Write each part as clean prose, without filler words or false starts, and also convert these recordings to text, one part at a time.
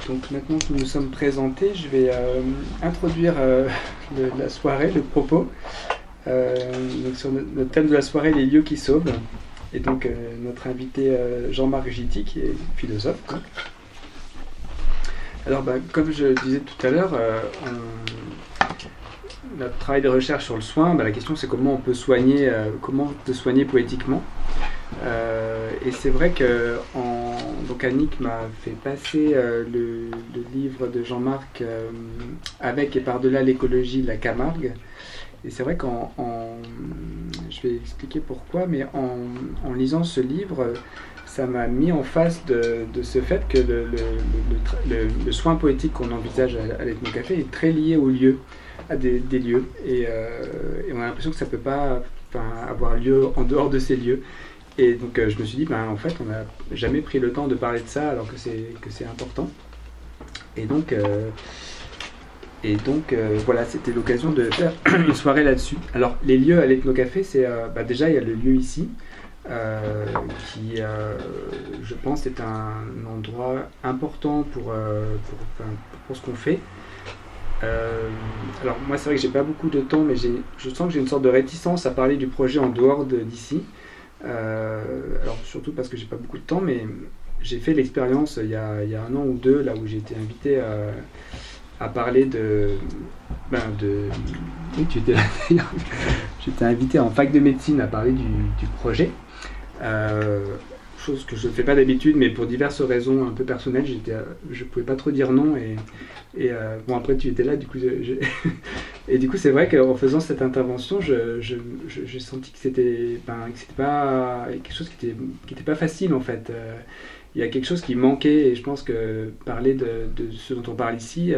Donc maintenant que nous nous sommes présentés, je vais introduire la soirée, le propos. Donc sur notre thème de la soirée, les lieux qui sauvent. Et donc notre invité Jean-Marc Gitty, qui est philosophe. Donc. Alors comme je le disais tout à l'heure, notre travail de recherche sur le soin, la question c'est comment on peut soigner poétiquement. Et c'est vrai que donc Annick m'a fait passer le livre de Jean-Marc Avec et par-delà l'écologie, la Camargue. Et c'est vrai je vais expliquer pourquoi, mais en lisant ce livre, ça m'a mis en face de ce fait que le soin poétique qu'on envisage à l'Ethnocafé est très lié aux lieux, à des lieux. Et on a l'impression que ça ne peut pas avoir lieu en dehors de ces lieux. Et donc je me suis dit, en fait, on n'a jamais pris le temps de parler de ça alors que c'est important. Et donc voilà, c'était l'occasion de faire une soirée là-dessus. Alors les lieux à l'Ethnocafé, c'est déjà il y a le lieu ici, qui je pense est un endroit important pour ce qu'on fait. Alors moi c'est vrai que j'ai pas beaucoup de temps, mais je sens que j'ai une sorte de réticence à parler du projet en dehors d'ici. Alors surtout parce que j'ai pas beaucoup de temps, mais j'ai fait l'expérience il y a un an ou deux, là où j'ai été invité à parler oui, tu étais là d'ailleurs. J'étais invité en fac de médecine à parler du projet. Chose que je ne fais pas d'habitude, mais pour diverses raisons un peu personnelles, je ne pouvais pas trop dire non. Et après tu étais là, du coup, et du coup c'est vrai qu'en faisant cette intervention, j'ai senti que c'était pas quelque chose qui était pas facile en fait. Il y a quelque chose qui manquait, et je pense que parler de ce dont on parle ici,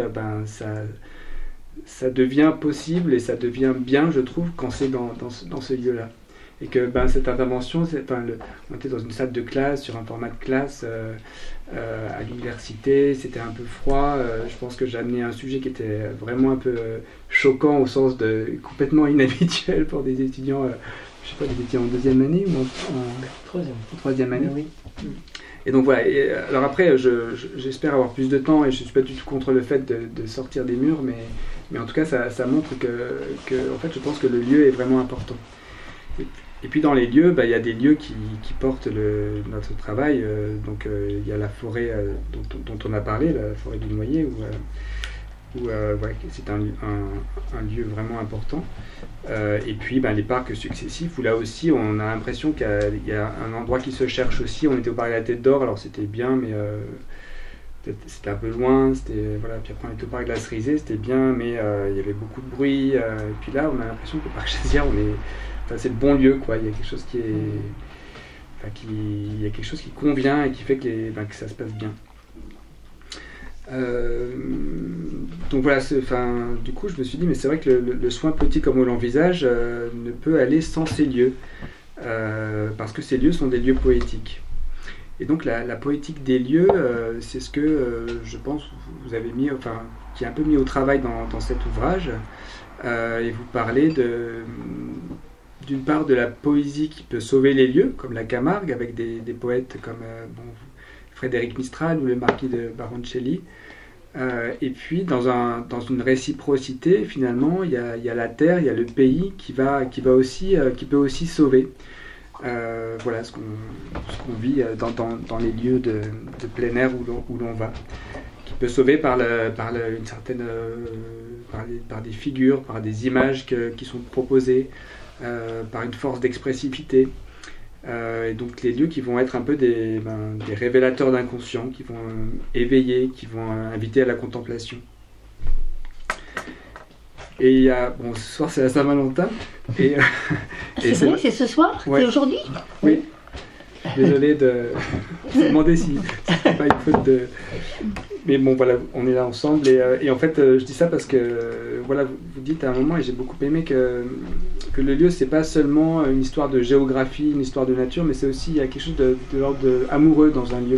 ça devient possible et ça devient bien, je trouve, quand c'est dans ce lieu-là. Et que cette intervention, on était dans une salle de classe, sur un format de classe à l'université, c'était un peu froid. Je pense que j'ai amené un sujet qui était vraiment un peu choquant, au sens de complètement inhabituel pour des étudiants, je sais pas, des étudiants en deuxième année ou en troisième année. Oui. Et donc voilà, alors après j'espère avoir plus de temps, et je ne suis pas du tout contre le fait de sortir des murs, mais en tout cas ça montre que en fait je pense que le lieu est vraiment important. Et puis dans les lieux, il y a des lieux qui portent notre travail. Donc il y a la forêt dont on a parlé, la forêt du Noyer, où c'est un lieu vraiment important. Et puis les parcs successifs, où là aussi on a l'impression qu'il y a un endroit qui se cherche aussi. On était au parc de la Tête d'Or, alors c'était bien, mais c'était un peu loin. Puis après on était au parc de la Cerisée, c'était bien, mais il y avait beaucoup de bruit. Et puis là on a l'impression qu'au parc Chasière, c'est le bon lieu, quoi. Il y a quelque chose il y a quelque chose qui convient et qui fait que ça se passe bien. Donc voilà, du coup je me suis dit, mais c'est vrai que le soin poétique comme on l'envisage ne peut aller sans ces lieux, parce que ces lieux sont des lieux poétiques. Et donc la poétique des lieux, c'est ce que je pense vous avez mis, qui est un peu mis au travail dans cet ouvrage, et vous parlez d'une part de la poésie qui peut sauver les lieux, comme la Camargue, avec des poètes comme Frédéric Mistral ou le marquis de Baroncelli. Et puis dans une réciprocité, finalement, il y a la terre, il y a le pays qui peut aussi sauver. Voilà ce qu'on vit dans les lieux de plein air où l'on va, qui peut sauver par une certaine par des figures, par des images qui sont proposées, par une force d'expressivité. Et donc les lieux qui vont être un peu des révélateurs d'inconscient, qui vont éveiller, qui vont inviter à la contemplation. Et ce soir c'est la Saint-Valentin. C'est vrai, c'est ce soir, ouais. C'est aujourd'hui. Oui. Désolé de demander si c'est pas une faute de. Mais bon voilà, on est là ensemble et en fait je dis ça parce que voilà, vous dites à un moment, et j'ai beaucoup aimé que le lieu c'est pas seulement une histoire de géographie, une histoire de nature, mais c'est aussi, il y a quelque chose de l'ordre amoureux dans un lieu.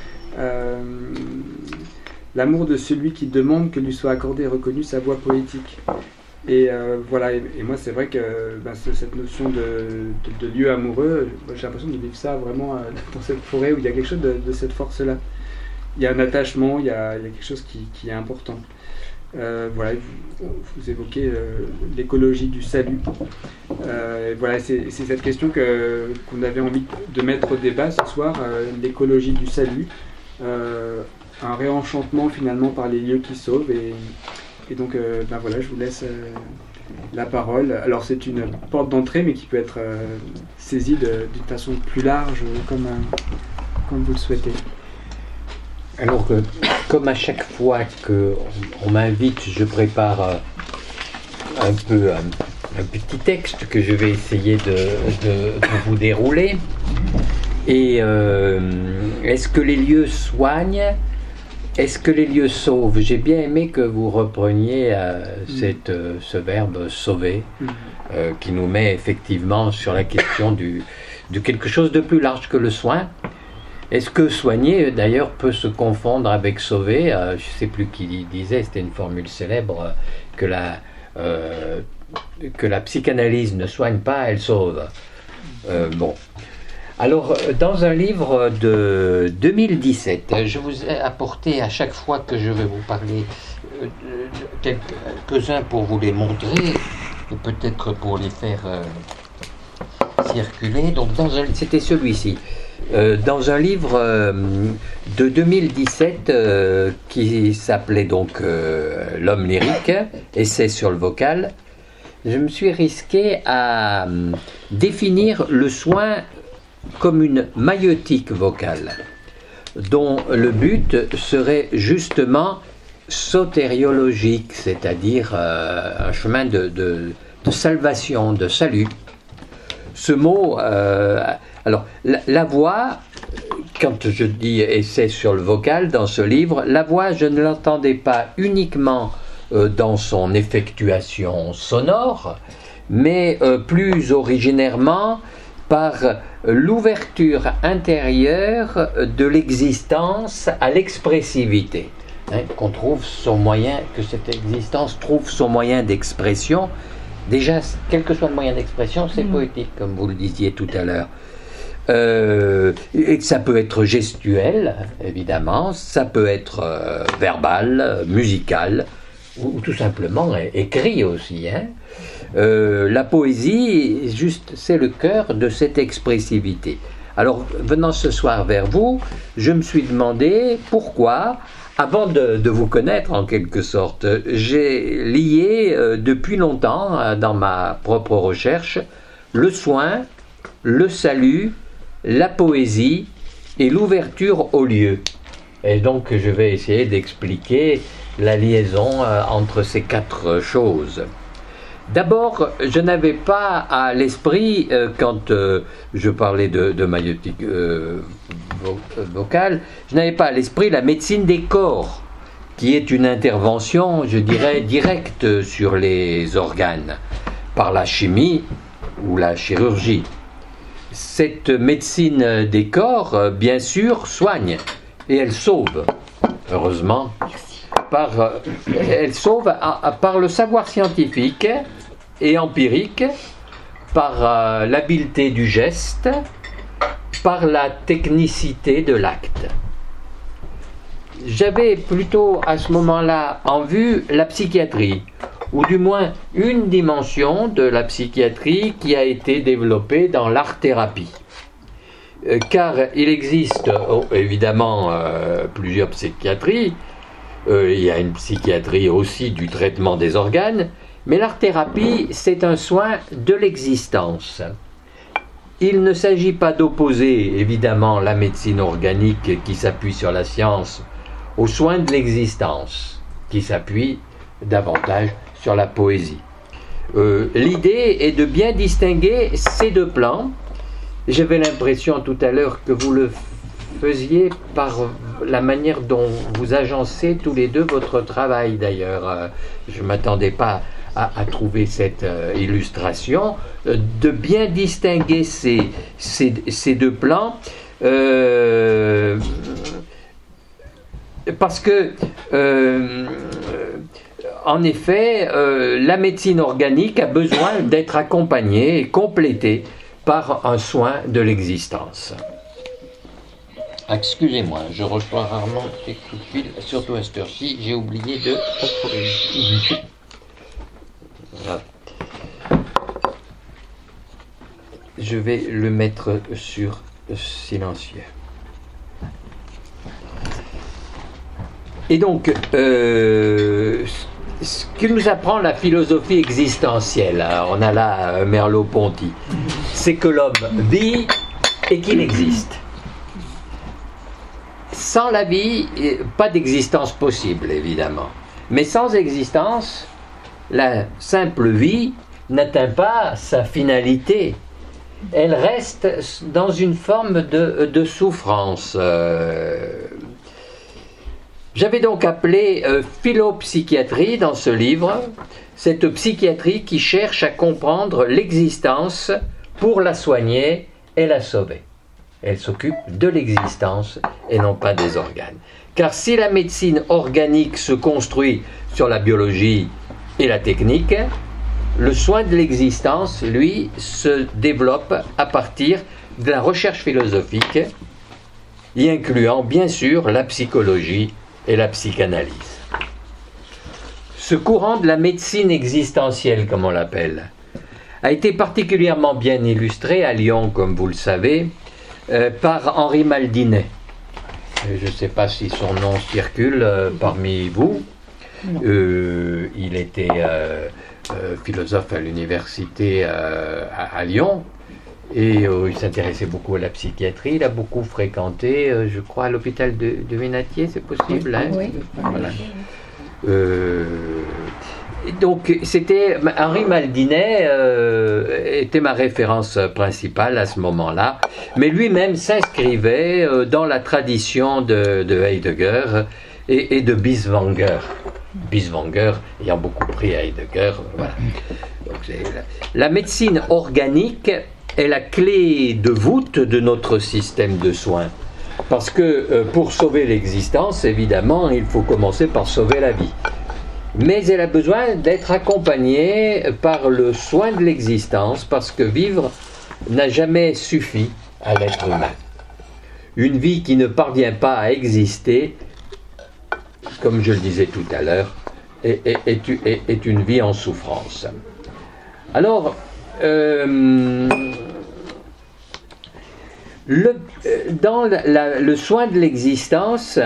L'amour de celui qui demande que lui soit accordée et reconnue sa voix poétique. Et voilà, et moi c'est vrai que cette notion de lieu amoureux, j'ai l'impression de vivre ça vraiment dans cette forêt où il y a quelque chose de cette force-là. y a un attachement, il y a quelque chose qui est important. Voilà, vous évoquez l'écologie du salut. Voilà, c'est cette question qu'on avait envie de mettre au débat ce soir, l'écologie du salut, un réenchantement finalement par les lieux qui sauvent. Et donc, voilà, je vous laisse la parole. Alors, c'est une porte d'entrée, mais qui peut être saisie d'une façon plus large, comme vous le souhaitez. Alors, comme à chaque fois qu'on m'invite, je prépare un petit texte que je vais essayer de vous dérouler. Et est-ce que les lieux soignent ? Est-ce que les lieux sauvent ? J'ai bien aimé que vous repreniez ce verbe « sauver », qui nous met effectivement sur la question de quelque chose de plus large que le soin. Est-ce que soigner, d'ailleurs, peut se confondre avec sauver ? Je ne sais plus qui disait, c'était une formule célèbre, que la psychanalyse ne soigne pas, elle sauve. Bon. Alors, dans un livre de 2017, je vous ai apporté à chaque fois que je vais vous parler quelques-uns pour vous les montrer, et peut-être pour les faire circuler. Donc, c'était celui-ci. Dans un livre de 2017 qui s'appelait donc L'homme lyrique, essai sur le vocal, je me suis risqué à définir le soin comme une maïeutique vocale, dont le but serait justement sotériologique, c'est-à-dire un chemin de salvation, de salut. Ce mot... Alors, la voix, quand je dis essai sur le vocal dans ce livre, la voix, je ne l'entendais pas uniquement dans son effectuation sonore, mais plus originairement par l'ouverture intérieure de l'existence à l'expressivité. Que cette existence trouve son moyen d'expression. Déjà, quel que soit le moyen d'expression, c'est poétique, comme vous le disiez tout à l'heure. Et ça peut être gestuel, évidemment, ça peut être verbal, musical, ou tout simplement écrit aussi. La poésie, c'est le cœur de cette expressivité. Alors, venant ce soir vers vous, je me suis demandé pourquoi, avant de vous connaître en quelque sorte, j'ai lié depuis longtemps, dans ma propre recherche, le soin, le salut, la poésie et l'ouverture au lieu. Et donc je vais essayer d'expliquer la liaison entre ces quatre choses. D'abord, je n'avais pas à l'esprit, quand je parlais de maïeutique vocale, je n'avais pas à l'esprit la médecine des corps, qui est une intervention, je dirais, directe sur les organes, par la chimie ou la chirurgie. Cette médecine des corps, bien sûr, soigne et elle sauve, heureusement. Elle sauve par le savoir scientifique et empirique, par l'habileté du geste, par la technicité de l'acte. J'avais plutôt à ce moment-là en vue la psychiatrie, ou du moins une dimension de la psychiatrie qui a été développée dans l'art-thérapie. Car il existe évidemment plusieurs psychiatries, il y a une psychiatrie aussi du traitement des organes, mais l'art-thérapie, c'est un soin de l'existence. Il ne s'agit pas d'opposer évidemment la médecine organique qui s'appuie sur la science aux soins de l'existence, qui s'appuie davantage sur la poésie. L'idée est de bien distinguer ces deux plans. J'avais l'impression tout à l'heure que vous le faisiez par la manière dont vous agencez tous les deux votre travail d'ailleurs. Je ne m'attendais pas à trouver cette illustration, de bien distinguer ces deux plans, parce que en effet, la médecine organique a besoin d'être accompagnée et complétée par un soin de l'existence. Excusez-moi, je reçois rarement des coups de fil, surtout à cette heure-ci, j'ai oublié de... Voilà. Je vais le mettre sur silencieux. Et donc, ce que nous apprend la philosophie existentielle, hein, on a là Merleau-Ponty, c'est que l'homme vit et qu'il existe. Sans la vie, pas d'existence possible, évidemment. Mais sans existence, la simple vie n'atteint pas sa finalité. Elle reste dans une forme de souffrance. J'avais donc appelé philopsychiatrie dans ce livre, cette psychiatrie qui cherche à comprendre l'existence pour la soigner et la sauver. Elle s'occupe de l'existence et non pas des organes. Car si la médecine organique se construit sur la biologie et la technique, le soin de l'existence, lui, se développe à partir de la recherche philosophique, y incluant bien sûr la psychologie et la psychanalyse. Ce courant de la médecine existentielle, comme on l'appelle, a été particulièrement bien illustré à Lyon, comme vous le savez, par Henri Maldinet. Je ne sais pas si son nom circule parmi vous. Il était philosophe à l'université à Lyon. Et il s'intéressait beaucoup à la psychiatrie, il a beaucoup fréquenté, je crois, à l'hôpital de Vénatier, c'est possible, hein? Oui. Voilà. Donc, c'était Henri Maldinet était ma référence principale à ce moment-là, mais lui-même s'inscrivait dans la tradition de Heidegger et de Bieswanger. Bieswanger ayant beaucoup pris Heidegger, voilà. Donc, la médecine organique est la clé de voûte de notre système de soins. Parce que pour sauver l'existence, évidemment, il faut commencer par sauver la vie. Mais elle a besoin d'être accompagnée par le soin de l'existence, parce que vivre n'a jamais suffi à l'être humain. Une vie qui ne parvient pas à exister, comme je le disais tout à l'heure, est une vie en souffrance. Alors, dans le soin de l'existence,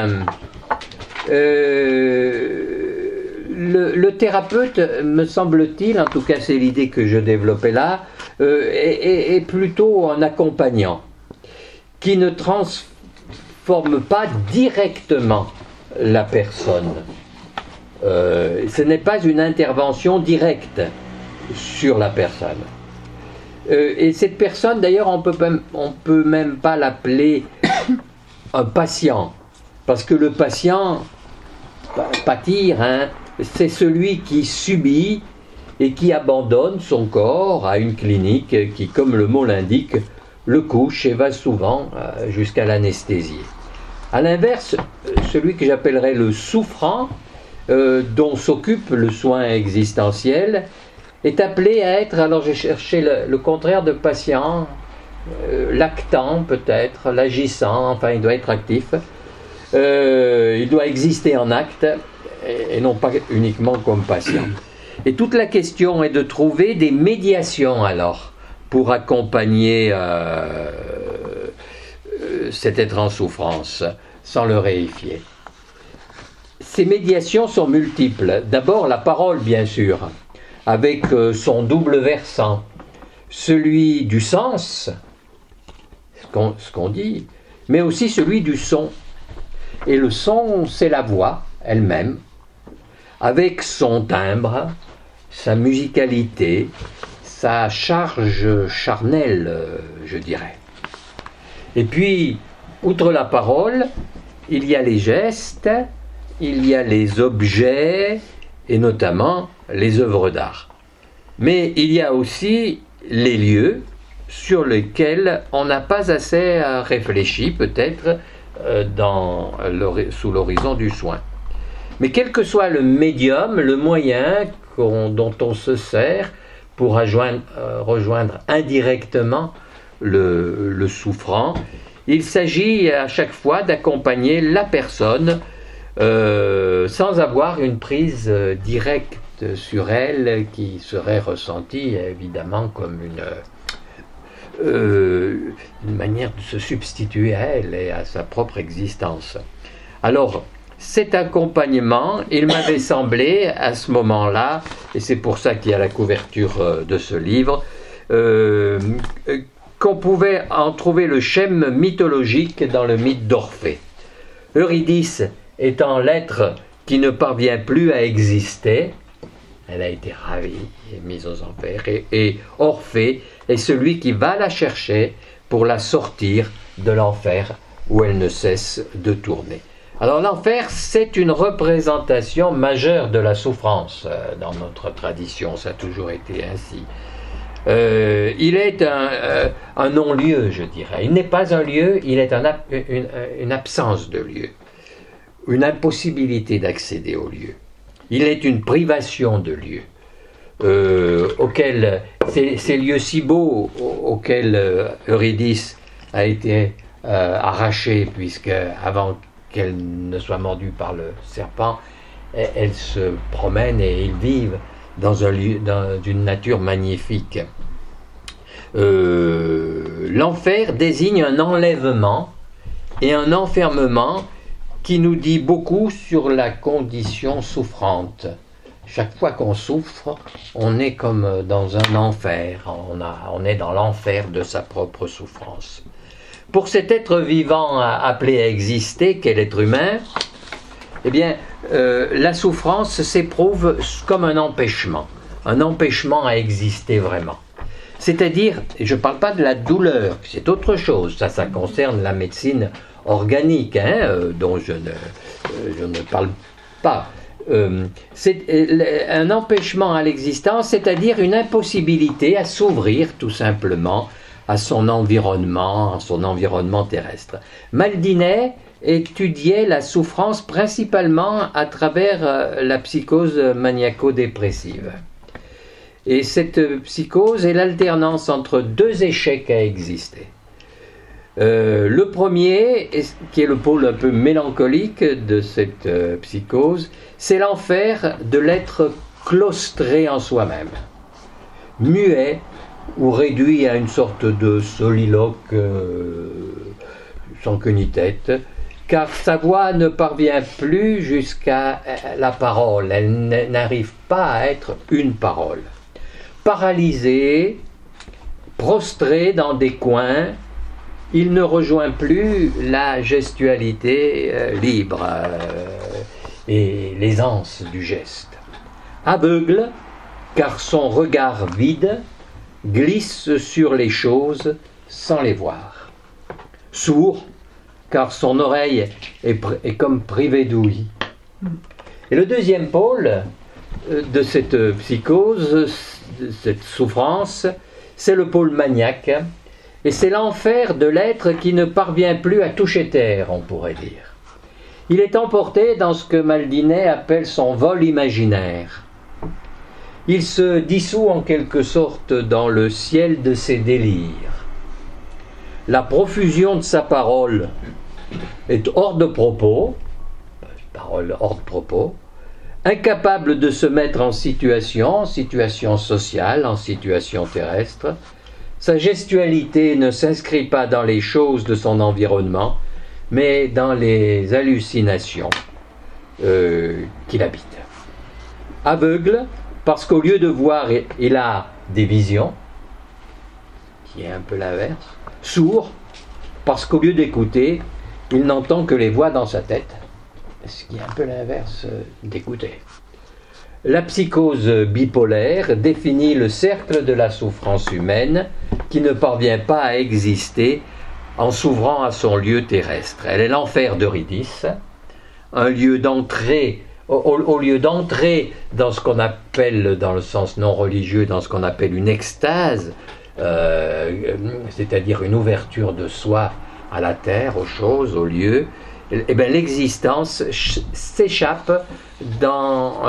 le thérapeute, me semble-t-il, en tout cas c'est l'idée que je développais là, est plutôt un accompagnant, qui ne transforme pas directement la personne. Ce n'est pas une intervention directe sur la personne. Et cette personne, d'ailleurs, on peut même pas l'appeler un patient, parce que le patient, pâtir, hein, c'est celui qui subit et qui abandonne son corps à une clinique qui, comme le mot l'indique, le couche et va souvent jusqu'à l'anesthésier. A l'inverse, celui que j'appellerais le souffrant, dont s'occupe le soin existentiel, est appelé à être, alors j'ai cherché le contraire de patient, l'actant peut-être, l'agissant, enfin il doit être actif, il doit exister en acte et non pas uniquement comme patient. Et toute la question est de trouver des médiations alors pour accompagner cet être en souffrance sans le réifier. Ces médiations sont multiples. D'abord la parole bien sûr, avec son double versant, celui du sens, ce qu'on dit, mais aussi celui du son. Et le son, c'est la voix elle-même, avec son timbre, sa musicalité, sa charge charnelle, je dirais. Et puis, outre la parole, il y a les gestes, il y a les objets, et notamment les œuvres d'art. Mais il y a aussi les lieux sur lesquels on n'a pas assez réfléchi, peut-être, sous l'horizon du soin. Mais quel que soit le médium, le moyen dont on se sert pour rejoindre indirectement le souffrant, il s'agit à chaque fois d'accompagner la personne sans avoir une prise directe sur elle qui serait ressentie évidemment comme une manière de se substituer à elle et à sa propre existence. Alors, cet accompagnement, il m'avait semblé à ce moment-là, et c'est pour ça qu'il y a la couverture de ce livre, qu'on pouvait en trouver le schème mythologique dans le mythe d'Orphée. Eurydice étant l'être qui ne parvient plus à exister, elle a été ravie et mise aux enfers, et Orphée est celui qui va la chercher pour la sortir de l'enfer où elle ne cesse de tourner. Alors l'enfer, c'est une représentation majeure de la souffrance dans notre tradition, ça a toujours été ainsi. Il est un non-lieu, je dirais. Il n'est pas un lieu, il est une absence de lieu, une impossibilité d'accéder au lieu. Il est une privation de lieu, auquel ces lieux si beaux auxquels Eurydice a été arrachée, puisque avant qu'elle ne soit mordue par le serpent, elle se promène et ils vivent dans un lieu, d'une nature magnifique. L'enfer désigne un enlèvement et un enfermement qui nous dit beaucoup sur la condition souffrante. Chaque fois qu'on souffre, on est comme dans un enfer, on est dans l'enfer de sa propre souffrance. Pour cet être vivant appelé à exister, qu'est l'être humain, eh bien, la souffrance s'éprouve comme un empêchement à exister vraiment. C'est-à-dire, je ne parle pas de la douleur, c'est autre chose, ça concerne la médecine organique, dont je ne parle pas. C'est un empêchement à l'existence, c'est-à-dire une impossibilité à s'ouvrir tout simplement à son environnement terrestre. Maldinet étudiait la souffrance principalement à travers la psychose maniaco-dépressive. Et cette psychose est l'alternance entre deux échecs à exister. Le premier, qui est le pôle un peu mélancolique de cette psychose, c'est l'enfer de l'être claustré en soi-même, muet ou réduit à une sorte de soliloque sans queue ni tête, car sa voix ne parvient plus jusqu'à la parole, elle n'arrive pas à être une parole. Paralysé, prostré dans des coins, il ne rejoint plus la gestualité libre et l'aisance du geste. Aveugle, car son regard vide glisse sur les choses sans les voir. Sourd, car son oreille est comme privée d'ouïe. Et le deuxième pôle de cette psychose, de cette souffrance, c'est le pôle maniaque, et c'est l'enfer de l'être qui ne parvient plus à toucher terre, on pourrait dire. Il est emporté dans ce que Maldinet appelle son vol imaginaire. Il se dissout en quelque sorte dans le ciel de ses délires. La profusion de sa parole est hors de propos, incapable de se mettre en situation sociale, en situation terrestre. Sa gestualité ne s'inscrit pas dans les choses de son environnement, mais dans les hallucinations qu'il habite. Aveugle, parce qu'au lieu de voir, il a des visions, qui est un peu l'inverse. Sourd, parce qu'au lieu d'écouter, il n'entend que les voix dans sa tête, ce qui est un peu l'inverse d'écouter. La psychose bipolaire définit le cercle de la souffrance humaine qui ne parvient pas à exister en s'ouvrant à son lieu terrestre. Elle est l'enfer d'Eurydice, un lieu d'entrée, au lieu d'entrer dans ce qu'on appelle, dans le sens non religieux, dans ce qu'on appelle une extase, c'est-à-dire une ouverture de soi à la terre, aux choses, aux lieux, eh bien, l'existence s'échappe dans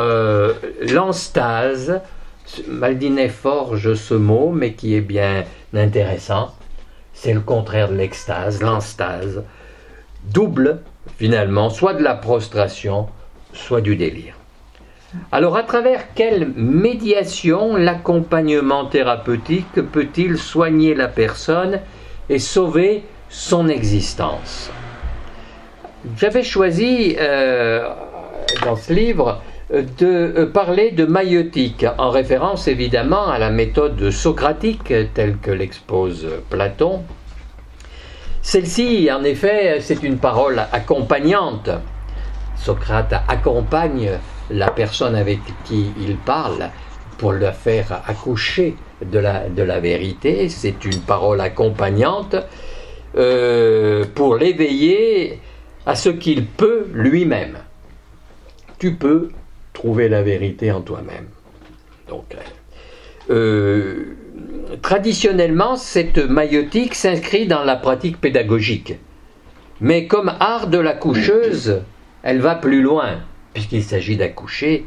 l'enstase. Maldinet forge ce mot, mais qui est bien intéressant. c'est le contraire de l'extase, l'enstase, double finalement soit de la prostration, soit du délire. Alors à travers quelle médiation l'accompagnement thérapeutique peut-il soigner la personne et sauver son existence? J'avais choisi dans ce livre de parler de maïeutique, en référence évidemment à la méthode socratique telle que l'expose Platon. Celle-ci, en effet, c'est une parole accompagnante. Socrate accompagne la personne avec qui il parle pour la faire accoucher de la vérité. C'est une parole accompagnante pour l'éveiller à ce qu'il peut lui-même. Tu peux trouver la vérité en toi-même. Donc, traditionnellement, cette maïeutique s'inscrit dans la pratique pédagogique. Mais comme art de la coucheuse, elle va plus loin, puisqu'il s'agit d'accoucher.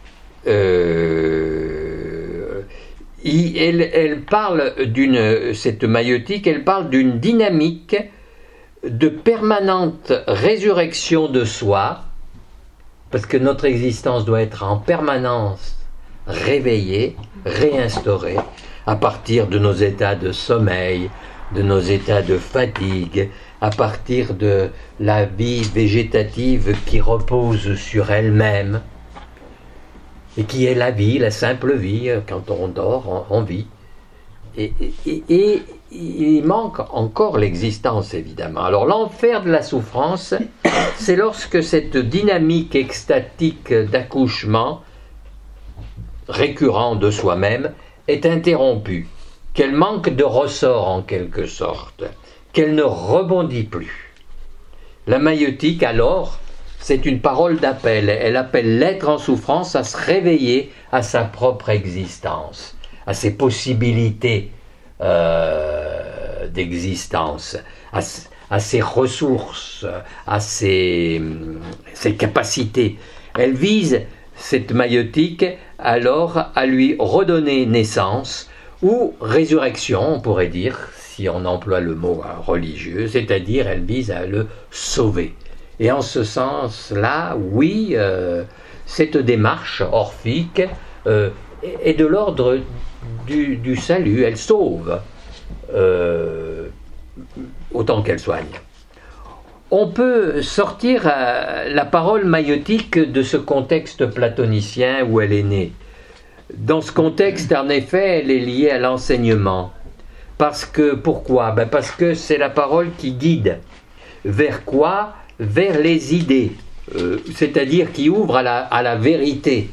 Elle parle cette maïeutique, elle parle d'une dynamique de permanente résurrection de soi, parce que notre existence doit être en permanence réveillée, réinstaurée, à partir de nos états de sommeil, de nos états de fatigue, à partir de la vie végétative qui repose sur elle-même, et qui est la vie, la simple vie. Quand on dort, on vit. Et il manque encore l'existence, évidemment. Alors l'enfer de la souffrance, c'est lorsque cette dynamique extatique d'accouchement récurrent de soi-même est interrompue, qu'elle manque de ressort en quelque sorte, qu'elle ne rebondit plus. La maïeutique, alors, c'est une parole d'appel. Elle appelle l'être en souffrance à se réveiller à sa propre existence, à ses possibilités d'existence, à ses ressources, à ses capacités. Elle vise, cette maïeutique, alors à lui redonner naissance, ou résurrection, on pourrait dire, si on emploie le mot religieux, c'est-à-dire elle vise à le sauver. Et en ce sens-là, oui, cette démarche orphique est de l'ordre du salut. Elle sauve autant qu'elle soigne. On peut sortir la parole maïeutique de ce contexte platonicien où elle est née. Dans ce contexte, en effet, elle est liée à l'enseignement. Pourquoi ? Parce que c'est la parole qui guide. Vers quoi ? Vers les idées, c'est-à-dire qui ouvre à la vérité.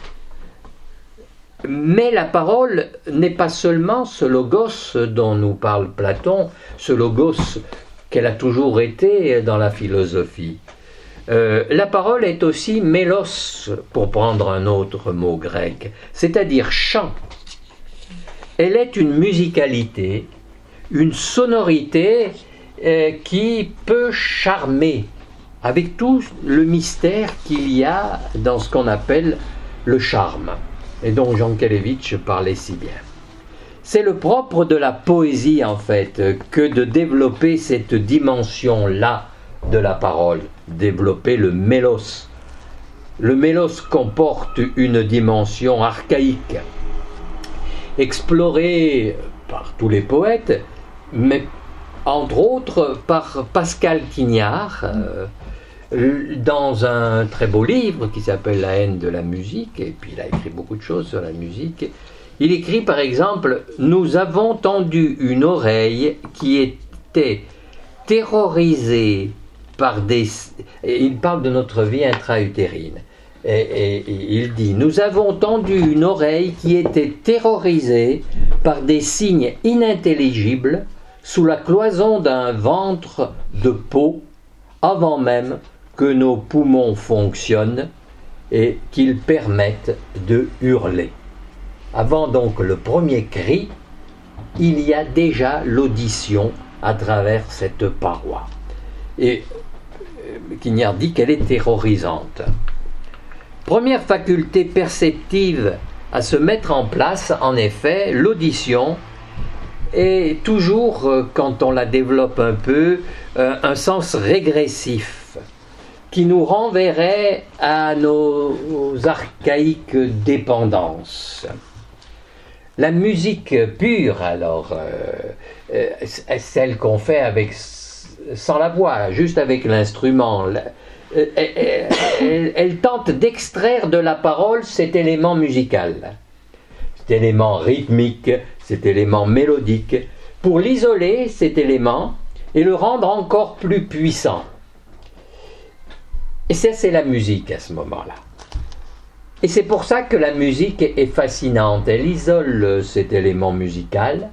Mais la parole n'est pas seulement ce logos dont nous parle Platon, ce logos qu'elle a toujours été dans la philosophie. La parole est aussi mélos, pour prendre un autre mot grec, c'est-à-dire chant. Elle est une musicalité, une sonorité qui peut charmer, avec tout le mystère qu'il y a dans ce qu'on appelle le charme, et dont Jean Kelevitch parlait si bien. C'est le propre de la poésie, en fait, que de développer cette dimension-là de la parole, développer le mélos. Le mélos comporte une dimension archaïque, explorée par tous les poètes, mais entre autres par Pascal Quignard, dans un très beau livre qui s'appelle La haine de la musique, et puis il a écrit beaucoup de choses sur la musique. Il écrit par exemple « Nous avons tendu une oreille qui était terrorisée par des... » et il parle de notre vie intra-utérine. Et il dit « Nous avons tendu une oreille qui était terrorisée par des signes inintelligibles sous la cloison d'un ventre de peau avant même que nos poumons fonctionnent et qu'ils permettent de hurler. » Avant donc le premier cri, il y a déjà l'audition à travers cette paroi. Et Quignard dit qu'elle est terrorisante. Première faculté perceptive à se mettre en place, en effet, l'audition est toujours, quand on la développe un peu, un sens régressif qui nous renverrait à nos archaïques dépendances. La musique pure, alors, celle qu'on fait sans la voix, juste avec l'instrument, elle tente d'extraire de la parole cet élément musical, cet élément rythmique, cet élément mélodique, pour l'isoler, cet élément, et le rendre encore plus puissant. Et ça, c'est la musique à ce moment-là. Et c'est pour ça que la musique est fascinante. Elle isole cet élément musical.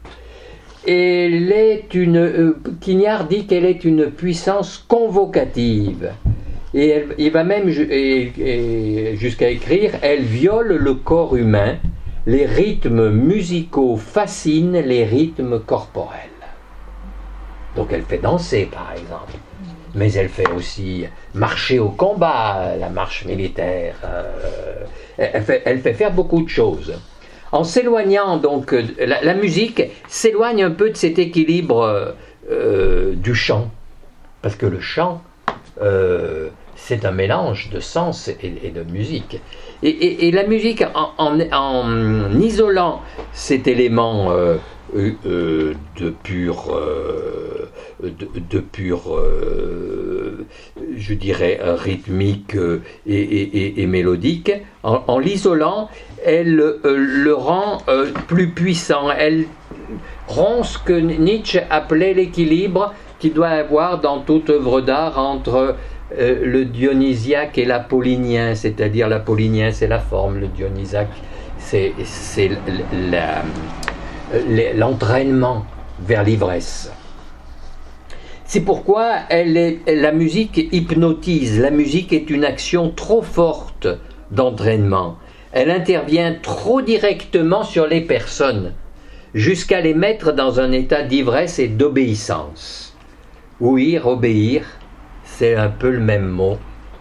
Et Quignard dit qu'elle est une puissance convocative. Et il va même jusqu'à écrire « Elle viole le corps humain. Les rythmes musicaux fascinent les rythmes corporels. » Donc elle fait danser, par exemple. Mais elle fait aussi marcher au combat, la marche militaire. Elle fait faire beaucoup de choses. En s'éloignant, donc, la musique s'éloigne un peu de cet équilibre du chant. Parce que le chant, c'est un mélange de sens et de musique. Et la musique, en isolant cet élément de pure, je dirais, rythmique et mélodique, en l'isolant, elle le rend plus puissant. Elle rompt ce que Nietzsche appelait l'équilibre qu'il doit avoir dans toute œuvre d'art entre le dionysiaque et l'apollinien, c'est-à-dire l'apollinien c'est la forme, le dionysiaque c'est l'entraînement vers l'ivresse. C'est pourquoi la musique hypnotise. La musique est une action trop forte d'entraînement. Elle intervient trop directement sur les personnes, jusqu'à les mettre dans un état d'ivresse et d'obéissance. Ouïr, obéir, c'est un peu le même mot.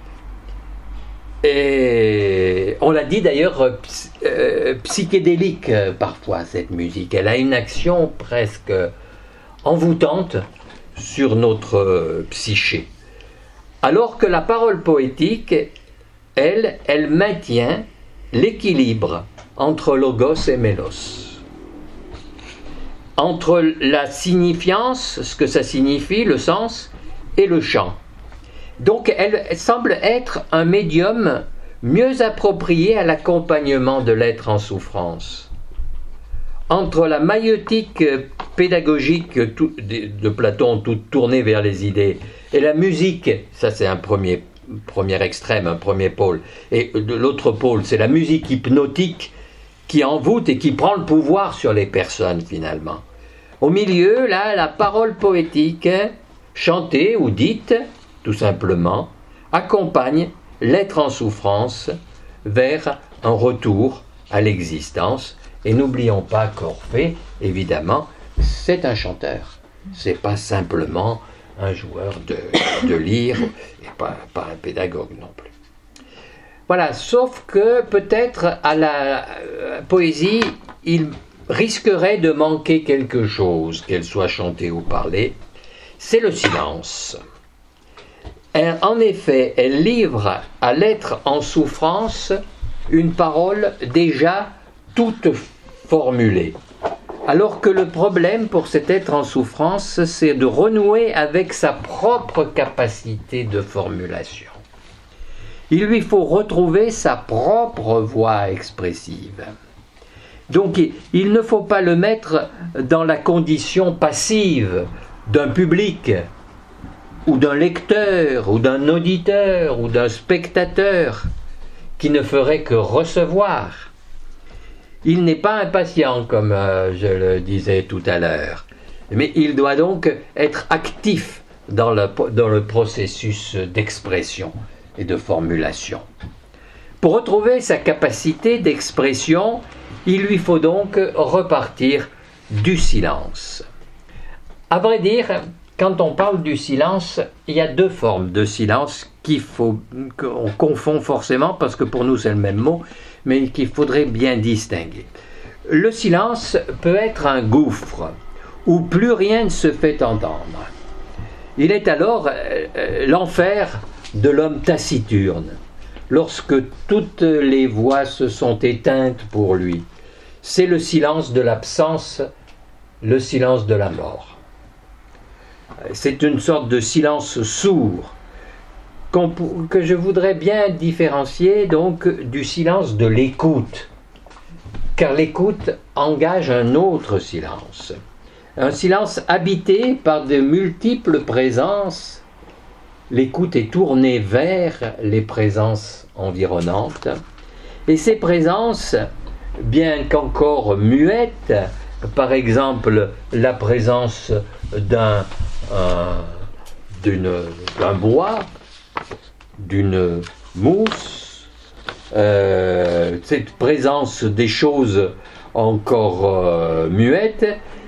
Et on l'a dit d'ailleurs, psychédélique parfois, cette musique. Elle a une action presque envoûtante sur notre psyché. Alors que la parole poétique, elle maintient l'équilibre entre logos et mélos. Entre la signifiance, ce que ça signifie, le sens, et le chant. Donc elle semble être un médium mieux approprié à l'accompagnement de l'être en souffrance. Entre la maïeutique pédagogique de Platon, toute tournée vers les idées, et la musique, ça c'est un premier extrême, un premier pôle, et de l'autre pôle, c'est la musique hypnotique qui envoûte et qui prend le pouvoir sur les personnes finalement. Au milieu, là, la parole poétique, chantée ou dite, tout simplement, accompagne l'être en souffrance vers un retour à l'existence. Et n'oublions pas qu'Orphée, évidemment, c'est un chanteur. C'est pas simplement un joueur de lyre et pas un pédagogue non plus. Voilà, sauf que peut-être à la poésie, il risquerait de manquer quelque chose, qu'elle soit chantée ou parlée, c'est le silence. En effet, elle livre à l'être en souffrance une parole déjà toute formulée. Alors que le problème pour cet être en souffrance, c'est de renouer avec sa propre capacité de formulation. Il lui faut retrouver sa propre voix expressive. Donc il ne faut pas le mettre dans la condition passive d'un public, ou d'un lecteur, ou d'un auditeur, ou d'un spectateur, qui ne ferait que recevoir. Il n'est pas impatient, comme je le disais tout à l'heure, mais il doit donc être actif dans le processus d'expression et de formulation. Pour retrouver sa capacité d'expression, il lui faut donc repartir du silence. À vrai dire, quand on parle du silence, il y a deux formes de silence qu'on confond forcément, parce que pour nous c'est le même mot, mais qu'il faudrait bien distinguer. le silence peut être un gouffre où plus rien ne se fait entendre. Il est alors l'enfer de l'homme taciturne, lorsque toutes les voix se sont éteintes pour lui. C'est le silence de l'absence, le silence de la mort. C'est une sorte de silence sourd que je voudrais bien différencier donc du silence de l'écoute, car l'écoute engage un autre silence. Un silence habité par de multiples présences. L'écoute est tournée vers les présences environnantes. Et ces présences, bien qu'encore muettes, par exemple la présence d'un bois, d'une mousse, cette présence des choses encore muettes,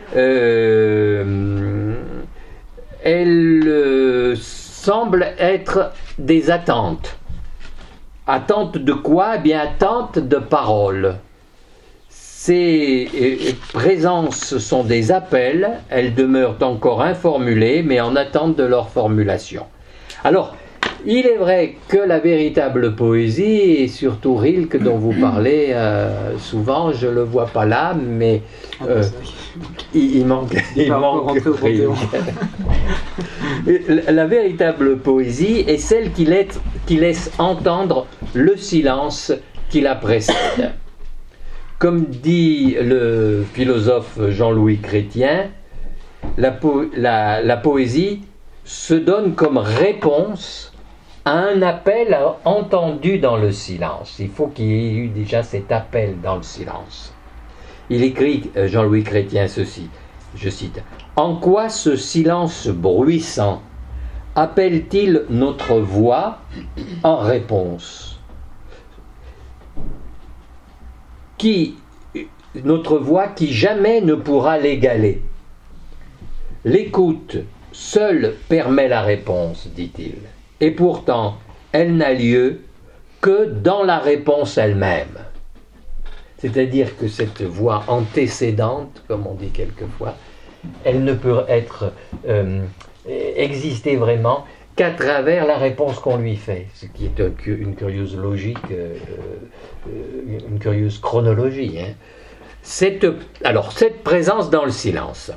elle semble être des attentes. Attentes de quoi ? Eh bien, attentes de paroles. Ces présences sont des appels, elles demeurent encore informulées, mais en attente de leur formulation. Alors, il est vrai que la véritable poésie, et surtout Rilke dont vous parlez souvent, je ne le vois pas là, mais il manque Rilke. La véritable poésie est celle qui laisse entendre le silence qui la précède. Comme dit le philosophe Jean-Louis Chrétien, la poésie se donne comme réponse à un appel entendu dans le silence. Il faut qu'il y ait eu déjà cet appel dans le silence. Il écrit, Jean-Louis Chrétien, ceci, je cite, « En quoi ce silence bruissant appelle-t-il notre voix en réponse ? Notre voix qui jamais ne pourra l'égaler. L'écoute seule permet la réponse, dit-il. Et pourtant, elle n'a lieu que dans la réponse elle-même. » C'est-à-dire que cette voix antécédente, comme on dit quelquefois, elle ne peut exister vraiment qu'à travers la réponse qu'on lui fait, ce qui est une curieuse logique, une curieuse chronologie. Cette présence dans le silence,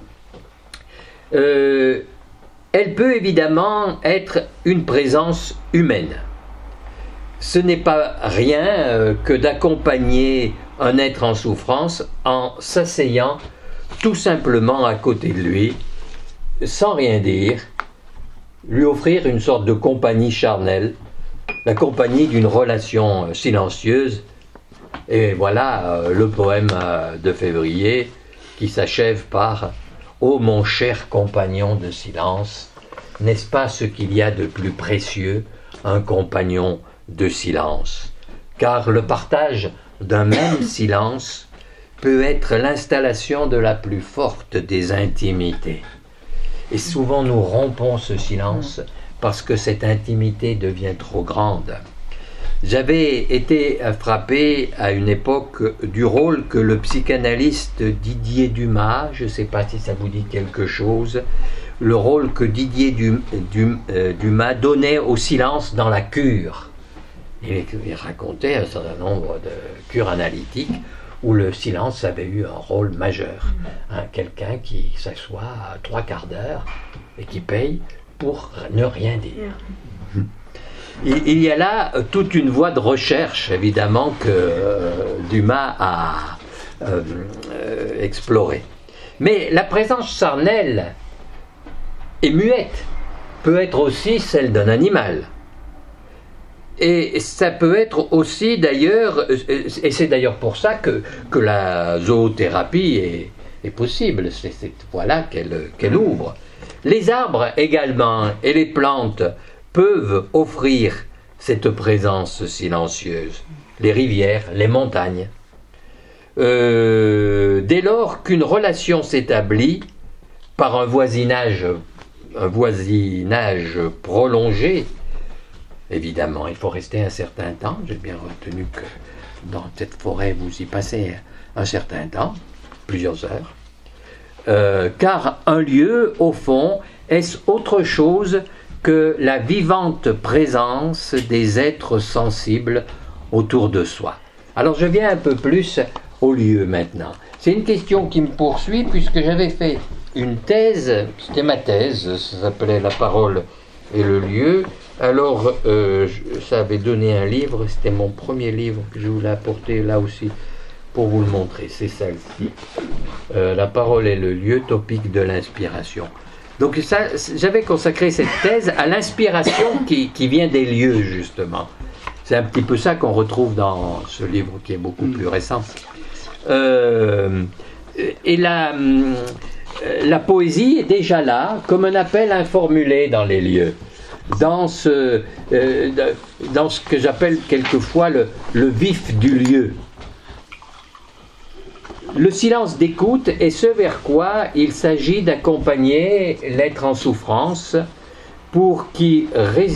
elle peut évidemment être une présence humaine. Ce n'est pas rien que d'accompagner un être en souffrance en s'asseyant tout simplement à côté de lui, sans rien dire, lui offrir une sorte de compagnie charnelle, la compagnie d'une relation silencieuse. Et voilà le poème de février qui s'achève par « Ô mon cher compagnon de silence, n'est-ce pas ce qu'il y a de plus précieux, un compagnon de silence ? Car le partage d'un même silence peut être l'installation de la plus forte des intimités. » Et souvent nous rompons ce silence parce que cette intimité devient trop grande. J'avais été frappé à une époque du rôle que le psychanalyste Didier Dumas, je ne sais pas si ça vous dit quelque chose, le rôle que Didier Dumas donnait au silence dans la cure. Il racontait un certain nombre de cures analytiques où le silence avait eu un rôle majeur. Quelqu'un qui s'assoit à 3 quarts d'heure et qui paye pour ne rien dire. Il y a là toute une voie de recherche, évidemment, que Dumas a explorée. Mais la présence charnelle et muette peut être aussi celle d'un animal. Et ça peut être aussi d'ailleurs, et c'est d'ailleurs pour ça que la zoothérapie est possible, c'est cette voie-là qu'elle ouvre. Les arbres également et les plantes peuvent offrir cette présence silencieuse, les rivières, les montagnes. Dès lors qu'une relation s'établit par un voisinage prolongé, évidemment, il faut rester un certain temps. J'ai bien retenu que dans cette forêt, vous y passez un certain temps, plusieurs heures. Car un lieu, au fond, est autre chose que la vivante présence des êtres sensibles autour de soi. Alors je viens un peu plus au lieu maintenant. C'est une question qui me poursuit puisque j'avais fait une thèse, c'était ma thèse, ça s'appelait La parole et le lieu. Alors ça avait donné un livre, c'était mon premier livre que je voulais apporter là aussi pour vous le montrer, c'est celle-ci. La parole et le lieu, topique de l'inspiration. Donc ça, j'avais consacré cette thèse à l'inspiration qui vient des lieux justement. C'est un petit peu ça qu'on retrouve dans ce livre qui est beaucoup plus récent. Et la poésie est déjà là, comme un appel informulé dans les lieux, dans ce que j'appelle quelquefois le vif du lieu. Le silence d'écoute est ce vers quoi il s'agit d'accompagner l'être en souffrance pour qu'il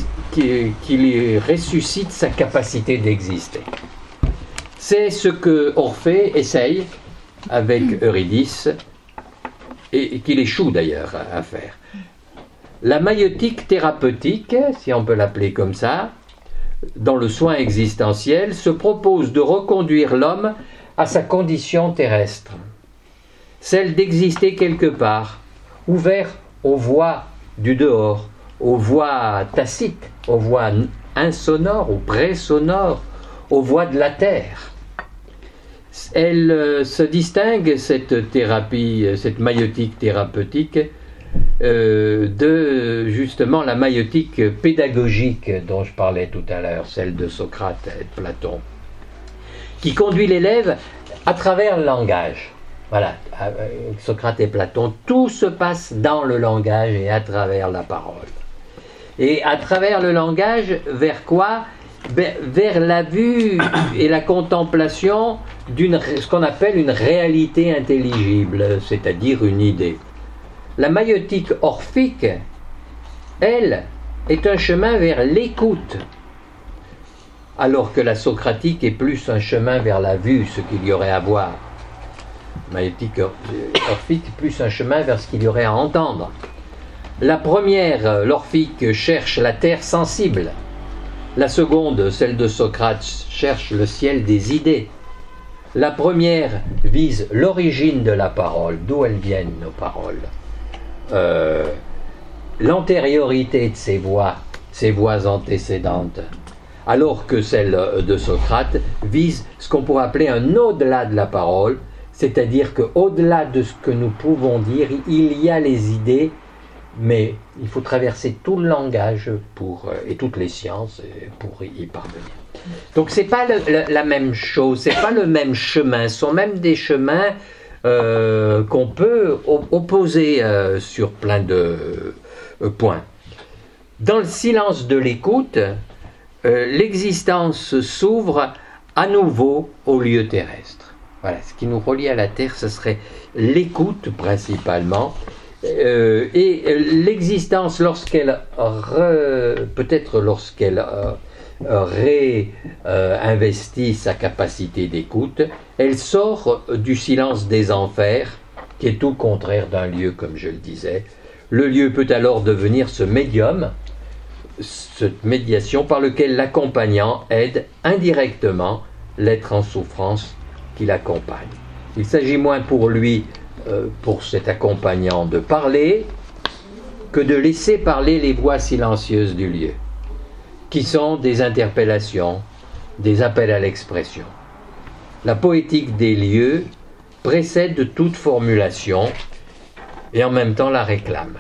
ressuscite sa capacité d'exister. C'est ce que Orphée essaye avec Eurydice, et qu'il échoue d'ailleurs à faire. La maïeutique thérapeutique, si on peut l'appeler comme ça, dans le soin existentiel, se propose de reconduire l'homme à sa condition terrestre, celle d'exister quelque part, ouvert aux voix du dehors, aux voix tacites, aux voix insonores ou présonores, aux voix de la terre. Elle se distingue, cette thérapie, cette maïeutique thérapeutique, de justement la maïeutique pédagogique dont je parlais tout à l'heure, celle de Socrate et de Platon, qui conduit l'élève à travers le langage. Voilà, Socrate et Platon, tout se passe dans le langage et à travers la parole. Et à travers le langage, vers quoi ? Vers la vue et la contemplation ce qu'on appelle une réalité intelligible, c'est-à-dire une idée. La maïeutique orphique, elle, est un chemin vers l'écoute, alors que la socratique est plus un chemin vers la vue, ce qu'il y aurait à voir. La maïeutique orphique est plus un chemin vers ce qu'il y aurait à entendre. La première, l'orphique, cherche la terre sensible. La seconde, celle de Socrate, cherche le ciel des idées. La première vise l'origine de la parole, d'où elles viennent nos paroles. L'antériorité de ces voix antécédentes. Alors que celle de Socrate vise ce qu'on pourrait appeler un au-delà de la parole, c'est-à-dire qu'au-delà de ce que nous pouvons dire, il y a les idées, mais il faut traverser tout le langage et toutes les sciences pour y parvenir. Donc c'est pas la même chose, c'est pas le même chemin, ce sont même des chemins qu'on peut opposer sur plein de points. Dans le silence de l'écoute, l'existence s'ouvre à nouveau au lieu terrestre. Voilà, ce qui nous relie à la terre, ce serait l'écoute principalement. Et l'existence, peut-être lorsqu'elle réinvestit sa capacité d'écoute, elle sort du silence des enfers, qui est tout le contraire d'un lieu, comme je le disais. Le lieu peut alors devenir ce médium, cette médiation par lequel l'accompagnant aide indirectement l'être en souffrance qui l'accompagne. Il s'agit moins pour lui, pour cet accompagnant, de parler que de laisser parler les voix silencieuses du lieu, qui sont des interpellations, des appels à l'expression. La poétique des lieux précède toute formulation et en même temps la réclame.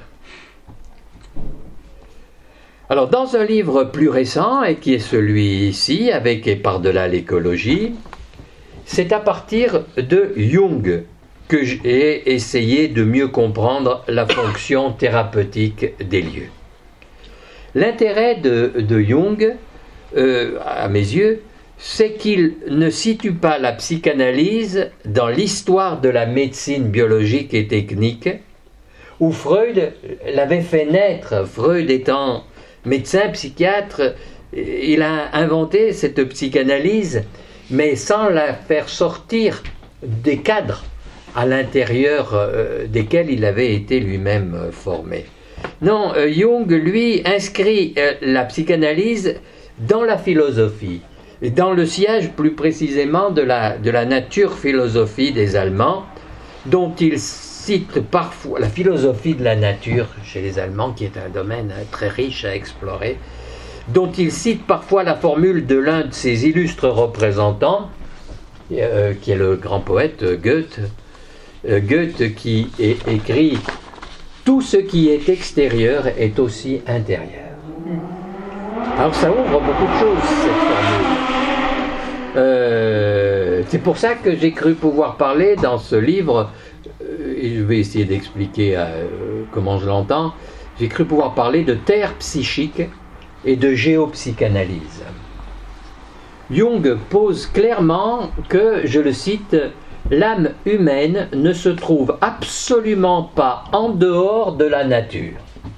Alors, dans un livre plus récent, et qui est celui-ci, avec et par-delà l'écologie, c'est à partir de Jung que j'ai essayé de mieux comprendre la fonction thérapeutique des lieux. L'intérêt de Jung, à mes yeux, c'est qu'il ne situe pas la psychanalyse dans l'histoire de la médecine biologique et technique, où Freud l'avait fait naître, Freud étant médecin, psychiatre, il a inventé cette psychanalyse, mais sans la faire sortir des cadres à l'intérieur desquels il avait été lui-même formé. Non, Jung, lui, inscrit la psychanalyse dans la philosophie, dans le sillage plus précisément de la nature philosophie des Allemands, dont il cite parfois la philosophie de la nature chez les Allemands, qui est un domaine très riche à explorer, dont il cite parfois la formule de l'un de ses illustres représentants, qui est le grand poète Goethe. Goethe qui écrit « Tout ce qui est extérieur est aussi intérieur ». Alors ça ouvre beaucoup de choses, cette formule. C'est pour ça que j'ai cru pouvoir parler dans ce livre, et je vais essayer d'expliquer comment je l'entends, j'ai cru pouvoir parler de terre psychique et de géopsychanalyse. Jung pose clairement que, je le cite, l'âme humaine ne se trouve absolument pas en dehors de la nature.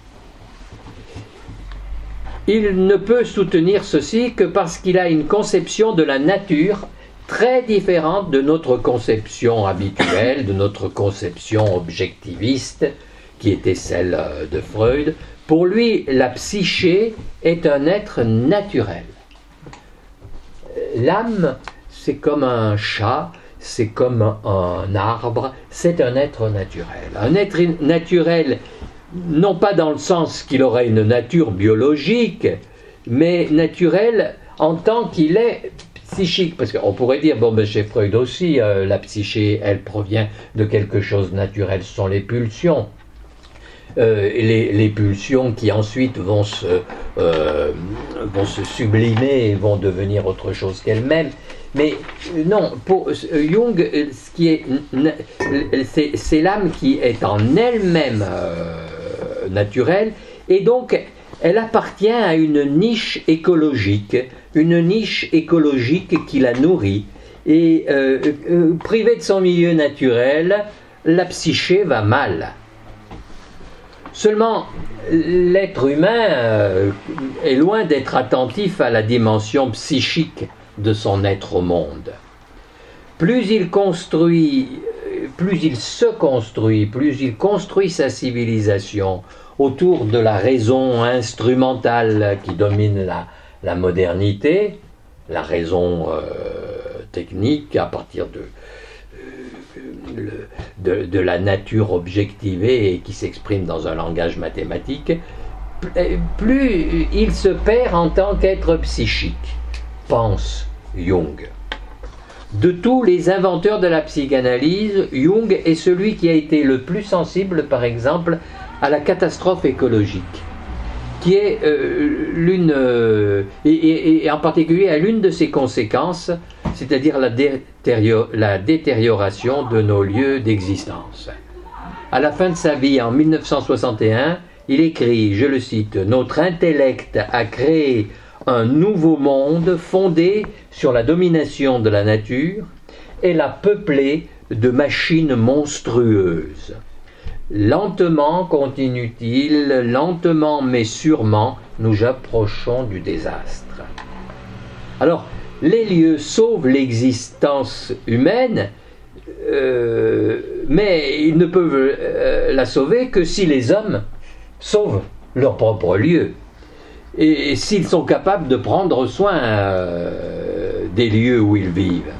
Il ne peut soutenir ceci que parce qu'il a une conception de la nature très différente de notre conception habituelle, de notre conception objectiviste, qui était celle de Freud. Pour lui, la psyché est un être naturel. L'âme, c'est comme un chat, c'est comme un arbre, c'est un être naturel. Un être naturel, non pas dans le sens qu'il aurait une nature biologique, mais naturel en tant qu'il est psychique. Parce qu'on pourrait dire, chez Freud aussi, la psyché, elle provient de quelque chose de naturel, ce sont les pulsions. Les pulsions qui ensuite vont se sublimer et vont devenir autre chose qu'elles-mêmes. Mais non, pour Jung, c'est l'âme qui est en elle-même naturelle, et donc elle appartient à une niche écologique qui la nourrit. Et privée de son milieu naturel, la psyché va mal. Seulement, l'être humain est loin d'être attentif à la dimension psychique de son être au monde. Plus il se construit sa civilisation autour de la raison instrumentale qui domine la modernité, la raison technique à partir de la nature objectivée et qui s'exprime dans un langage mathématique, plus il se perd en tant qu'être psychique, pense Jung. De tous les inventeurs de la psychanalyse, Jung est celui qui a été le plus sensible, par exemple, à la catastrophe écologique, qui est et en particulier à l'une de ses conséquences, c'est-à-dire la détérioration de nos lieux d'existence. À la fin de sa vie, en 1961, il écrit, je le cite, « Notre intellect a créé un nouveau monde fondé sur la domination de la nature et l'a peuplé de machines monstrueuses. Lentement, continue-t-il, lentement mais sûrement, nous approchons du désastre. » Alors, les lieux sauvent l'existence humaine, mais ils ne peuvent la sauver que si les hommes sauvent leur propre lieu. Et s'ils sont capables de prendre soin des lieux où ils vivent.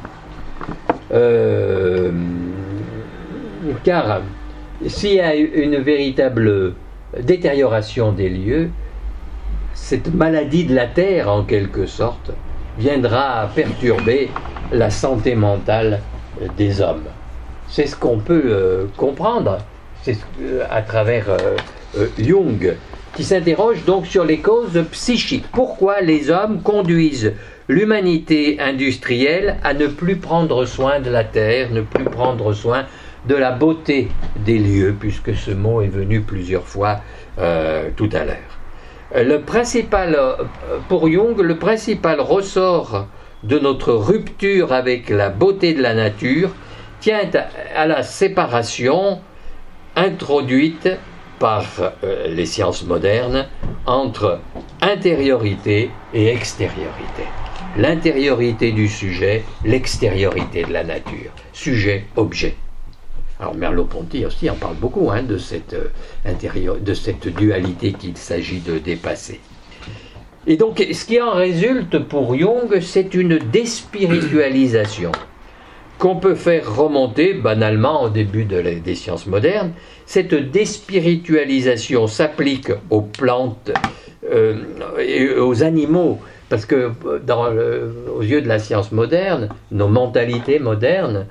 Car s'il y a une véritable détérioration des lieux, cette maladie de la terre, en quelque sorte, viendra perturber la santé mentale des hommes. C'est ce qu'on peut comprendre à travers Jung, qui s'interroge donc sur les causes psychiques. Pourquoi les hommes conduisent l'humanité industrielle à ne plus prendre soin de la terre, ne plus prendre soin de la beauté des lieux, puisque ce mot est venu plusieurs fois tout à l'heure. Pour Jung, le principal ressort de notre rupture avec la beauté de la nature tient à la séparation introduite par les sciences modernes entre intériorité et extériorité. L'intériorité du sujet, l'extériorité de la nature. Sujet-objet. Alors Merleau-Ponty aussi en parle beaucoup de cette dualité qu'il s'agit de dépasser. Et donc ce qui en résulte pour Jung, c'est une déspiritualisation qu'on peut faire remonter banalement au début des sciences modernes. Cette déspiritualisation s'applique aux plantes et aux animaux, parce que aux yeux de la science moderne, nos mentalités modernes,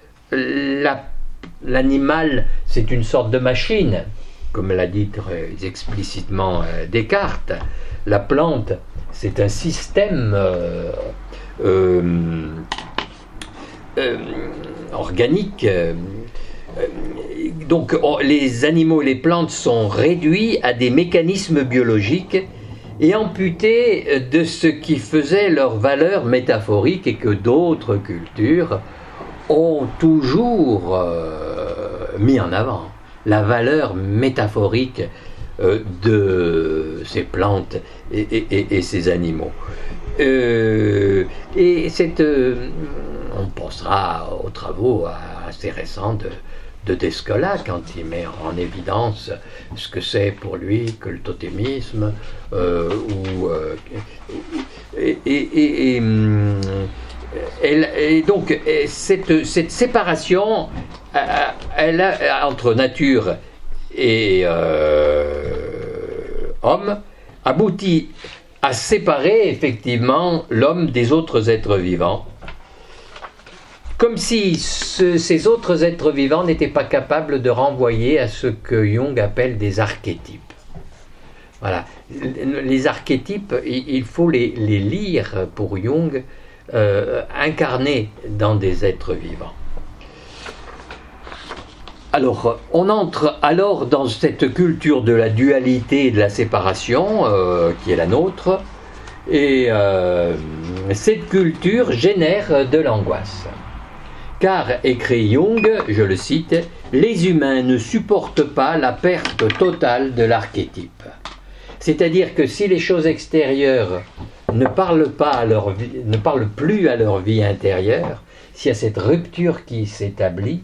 l'animal, c'est une sorte de machine, comme l'a dit très explicitement Descartes. La plante, c'est un système organique. Donc les animaux et les plantes sont réduits à des mécanismes biologiques et amputés de ce qui faisait leur valeur métaphorique et que d'autres cultures ont toujours mis en avant, la valeur métaphorique de ces plantes et ces animaux. On pensera aux travaux assez récents de Descola quand il met en évidence ce que c'est pour lui que le totémisme et donc cette séparation entre nature et homme aboutit à séparer effectivement l'homme des autres êtres vivants, comme si ces autres êtres vivants n'étaient pas capables de renvoyer à ce que Jung appelle des archétypes. Voilà. Les archétypes, il faut les lire pour Jung, incarnés dans des êtres vivants. Alors, on entre alors dans cette culture de la dualité et de la séparation qui est la nôtre, et cette culture génère de l'angoisse. Car, écrit Jung, je le cite, « Les humains ne supportent pas la perte totale de l'archétype. » C'est-à-dire que si les choses extérieures ne parlent plus à leur vie intérieure, s'il y a cette rupture qui s'établit,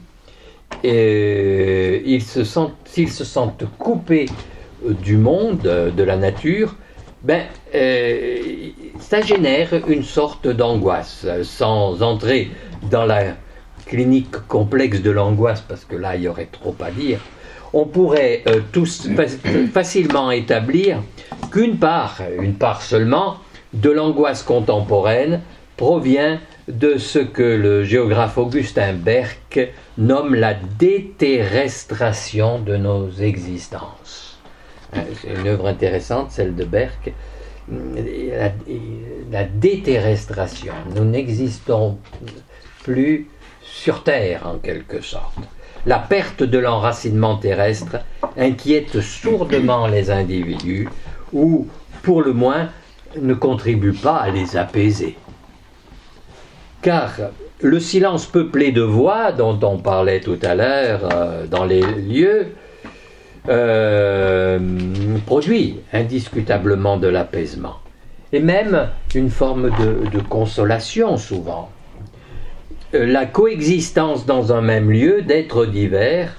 s'ils se sentent coupés du monde, de la nature, ça génère une sorte d'angoisse, sans entrer dans la clinique complexe de l'angoisse, parce que là il y aurait trop à dire. On pourrait tous facilement établir qu'une part seulement de l'angoisse contemporaine provient de ce que le géographe Augustin Bergk nomme la déterrestration de nos existences. C'est une œuvre intéressante, celle de Bergk. La déterrestration. Nous n'existons plus sur Terre, en quelque sorte. La perte de l'enracinement terrestre inquiète sourdement les individus, ou, pour le moins, ne contribue pas à les apaiser. Car le silence peuplé de voix, dont on parlait tout à l'heure dans les lieux, produit indiscutablement de l'apaisement, et même une forme de consolation souvent. La coexistence dans un même lieu d'êtres divers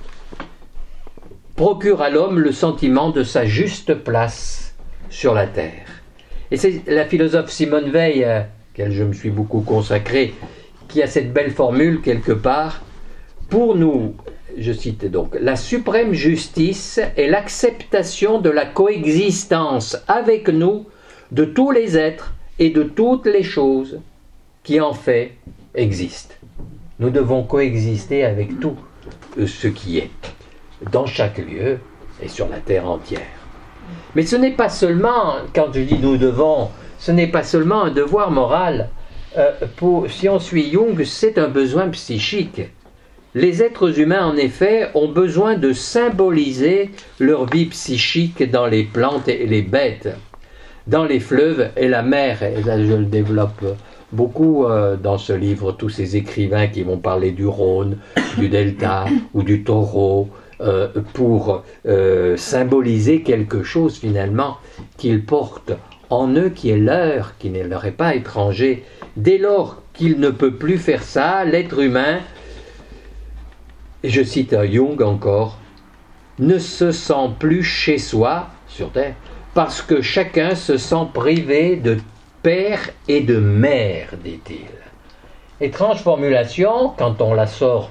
procure à l'homme le sentiment de sa juste place sur la terre. Et c'est la philosophe Simone Weil, à laquelle je me suis beaucoup consacré, qui a cette belle formule quelque part. Pour nous, je cite donc, la suprême justice est l'acceptation de la coexistence avec nous de tous les êtres et de toutes les choses qui en fait existent. Nous devons coexister avec tout ce qui est, dans chaque lieu et sur la terre entière. Mais ce n'est pas seulement, quand je dis nous devons, ce n'est pas seulement un devoir moral. Si on suit Jung, c'est un besoin psychique. Les êtres humains, en effet, ont besoin de symboliser leur vie psychique dans les plantes et les bêtes, dans les fleuves et la mer. Et là, je le développe beaucoup dans ce livre, tous ces écrivains qui vont parler du Rhône, du Delta ou du Taureau, pour symboliser quelque chose finalement qu'ils portent en eux qui est leur, qui ne leur est pas étranger. Dès lors qu'il ne peut plus faire ça, l'être humain, et je cite Jung encore, ne se sent plus chez soi, sur Terre, parce que chacun se sent privé de père et de mère, dit-il. Étrange formulation, quand on la sort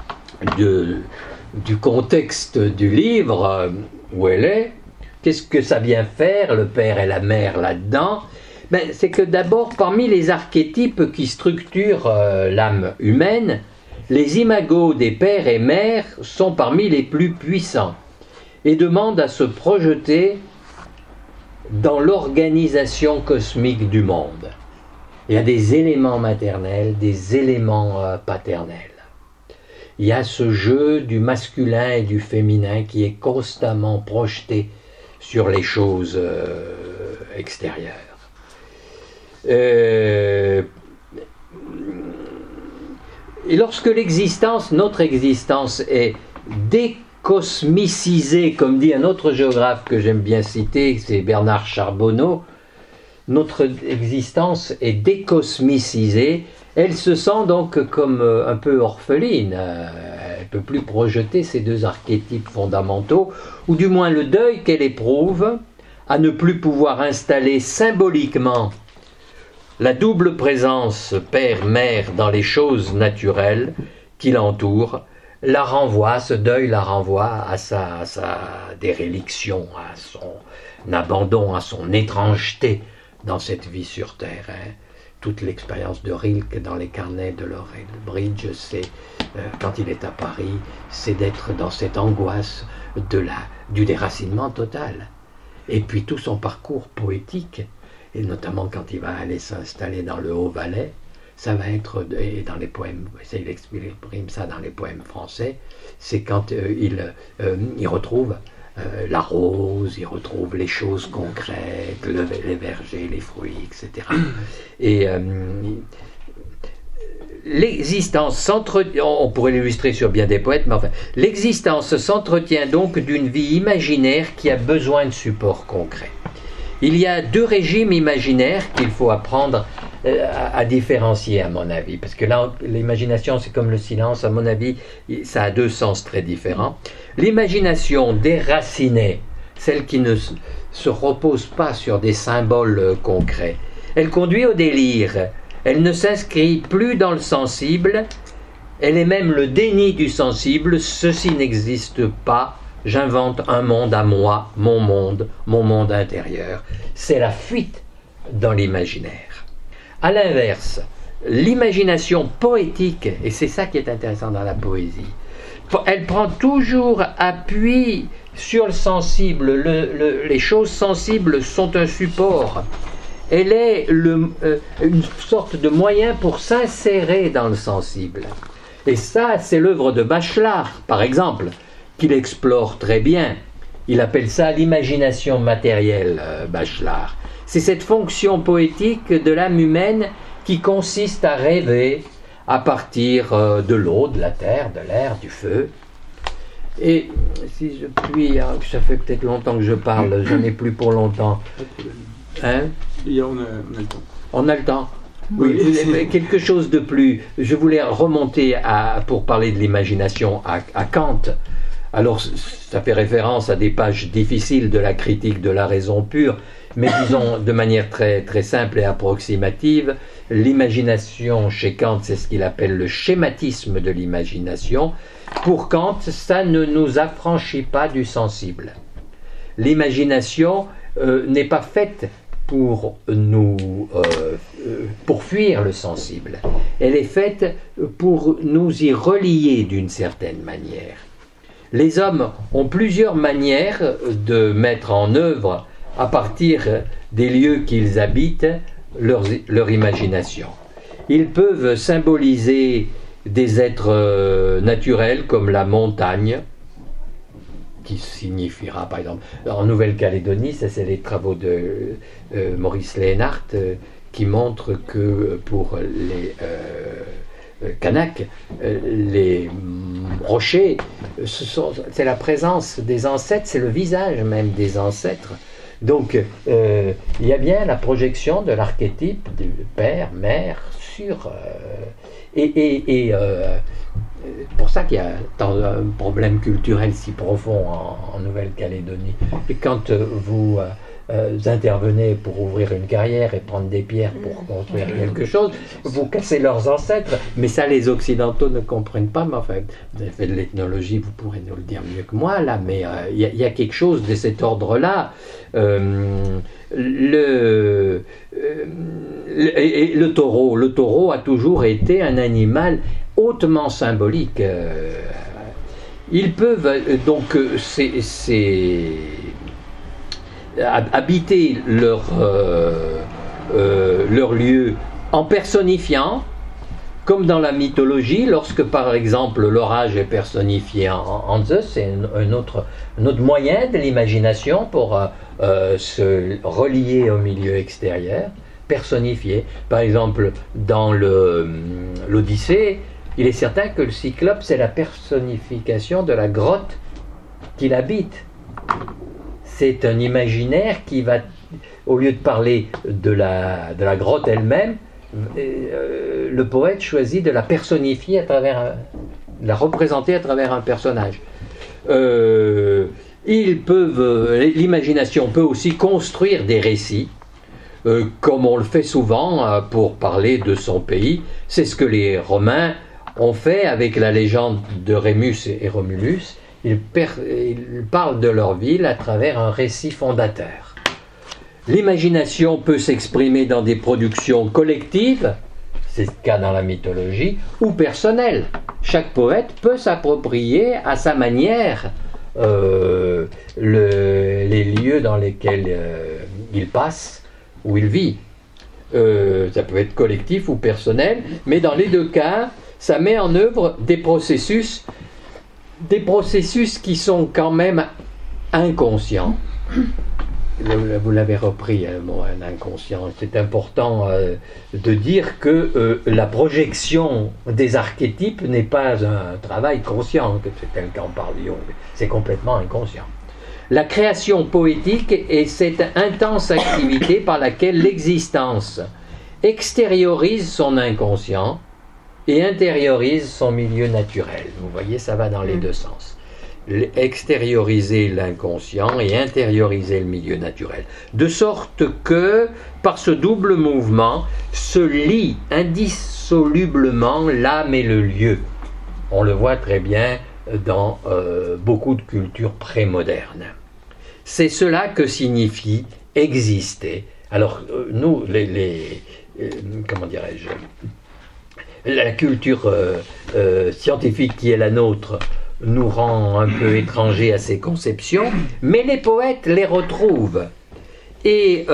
du contexte du livre où elle est. Qu'est-ce que ça vient faire, le père et la mère, là-dedans? C'est que d'abord, parmi les archétypes qui structurent l'âme humaine, les imagos des pères et mères sont parmi les plus puissants et demandent à se projeter dans l'organisation cosmique du monde. Il y a des éléments maternels, des éléments paternels. Il y a ce jeu du masculin et du féminin qui est constamment projeté sur les choses extérieures. Et lorsque notre existence est décosmicisée, comme dit un autre géographe que j'aime bien citer, c'est Bernard Charbonneau, notre existence est décosmicisée, elle se sent donc comme un peu orpheline, elle ne peut plus projeter ces deux archétypes fondamentaux, ou du moins le deuil qu'elle éprouve à ne plus pouvoir installer symboliquement la double présence père-mère dans les choses naturelles qui l'entourent, ce deuil la renvoie à sa déréliction, à son abandon, à son étrangeté dans cette vie sur Terre. Toute l'expérience de Rilke dans les carnets de Laurel Bridge, c'est, quand il est à Paris, c'est d'être dans cette angoisse du déracinement total. Et puis tout son parcours poétique, et notamment quand il va aller s'installer dans le Haut-Valais, ça va être, et dans les poèmes, il exprime ça dans les poèmes français, c'est quand il retrouve la rose, il retrouve les choses concrètes, les vergers, les fruits, etc. Et l'existence on pourrait l'illustrer sur bien des poètes, mais enfin, l'existence s'entretient donc d'une vie imaginaire qui a besoin de supports concrets. Il y a deux régimes imaginaires qu'il faut apprendre à différencier, à mon avis, parce que là, l'imagination, c'est comme le silence, à mon avis, ça a deux sens très différents. L'imagination déracinée, celle qui ne se repose pas sur des symboles concrets, elle conduit au délire, elle ne s'inscrit plus dans le sensible, elle est même le déni du sensible, ceci n'existe pas, j'invente un monde à moi, mon monde intérieur. C'est la fuite dans l'imaginaire. À l'inverse, l'imagination poétique, et c'est ça qui est intéressant dans la poésie, elle prend toujours appui sur le sensible. Les choses sensibles sont un support. Elle est une sorte de moyen pour s'insérer dans le sensible. Et ça, c'est l'œuvre de Bachelard, par exemple, qu'il explore très bien. Il appelle ça l'imagination matérielle, Bachelard. C'est cette fonction poétique de l'âme humaine qui consiste à rêver à partir de l'eau, de la terre, de l'air, du feu. Et si je puis, ça fait peut-être longtemps que je parle, j'en ai plus pour longtemps. Hein? On a le temps. On a le temps. Oui, quelque chose de plus. Je voulais remonter pour parler de l'imagination à Kant. Alors, ça fait référence à des pages difficiles de la critique de la raison pure, mais disons de manière très, très simple et approximative, l'imagination chez Kant, c'est ce qu'il appelle le schématisme de l'imagination. Pour Kant, ça ne nous affranchit pas du sensible. L'imagination n'est pas faite pour fuir le sensible. Elle est faite pour nous y relier d'une certaine manière. Les hommes ont plusieurs manières de mettre en œuvre, à partir des lieux qu'ils habitent, leur imagination. Ils peuvent symboliser des êtres naturels comme la montagne, qui signifiera, par exemple, en Nouvelle-Calédonie, ça c'est les travaux de Maurice Léhenart, qui montrent que pour les Kanaks, les rocher, c'est la présence des ancêtres, c'est le visage même des ancêtres. Donc, il y a bien la projection de l'archétype du père, mère, sur... pour ça qu'il y a un problème culturel si profond en Nouvelle-Calédonie. Et quand vous intervenez pour ouvrir une carrière et prendre des pierres pour construire quelque chose, vous cassez leurs ancêtres. Mais ça, les Occidentaux ne comprennent pas. Mais enfin, vous avez fait de l'ethnologie, vous pourrez nous le dire mieux que moi, là. Mais il y a quelque chose de cet ordre-là. Le taureau a toujours été un animal hautement symbolique. Ils peuvent donc habiter leur lieu en personnifiant, comme dans la mythologie, lorsque par exemple l'orage est personnifié en Zeus, c'est un autre moyen de l'imagination pour se relier au milieu extérieur, personnifié. Par exemple, dans l'Odyssée, il est certain que le Cyclope, c'est la personnification de la grotte qu'il habite. C'est un imaginaire qui va, au lieu de parler de la grotte elle-même, le poète choisit de la personnifier de la représenter à travers un personnage. L'imagination peut aussi construire des récits, comme on le fait souvent pour parler de son pays. C'est ce que les Romains ont fait avec la légende de Rémus et Romulus. Ils parlent de leur ville à travers un récit fondateur. L'imagination peut s'exprimer dans des productions collectives, c'est le cas dans la mythologie, ou personnelles. Chaque poète peut s'approprier à sa manière les lieux dans lesquels il passe, où il vit. Ça peut être collectif ou personnel, mais dans les deux cas, ça met en œuvre des processus qui sont quand même inconscients. Vous l'avez repris, un inconscient. C'est important de dire que la projection des archétypes n'est pas un travail conscient, que c'est tel qu'en parle Jung. C'est complètement inconscient. La création poétique est cette intense activité par laquelle l'existence extériorise son inconscient et intériorise son milieu naturel. Vous voyez, ça va dans les deux sens. Extérioriser l'inconscient et intérioriser le milieu naturel. De sorte que, par ce double mouvement, se lient indissolublement l'âme et le lieu. On le voit très bien dans beaucoup de cultures prémodernes. C'est cela que signifie exister. Alors, nous, comment dirais-je, la culture scientifique qui est la nôtre nous rend un peu étrangers à ces conceptions, mais les poètes les retrouvent. Et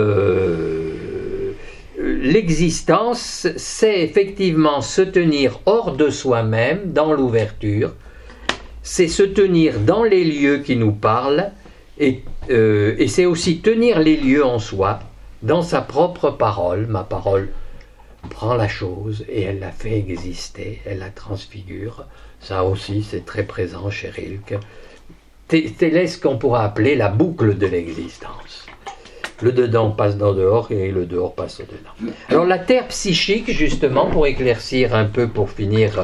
l'existence, c'est effectivement se tenir hors de soi-même, dans l'ouverture, c'est se tenir dans les lieux qui nous parlent, et c'est aussi tenir les lieux en soi, dans sa propre parole. Ma parole prend la chose et elle la fait exister, elle la transfigure. Ça aussi, c'est très présent chez Rilke. C'est ce qu'on pourra appeler la boucle de l'existence. Le dedans passe dans le dehors et le dehors passe au dedans. Alors la terre psychique, justement, pour éclaircir un peu, pour finir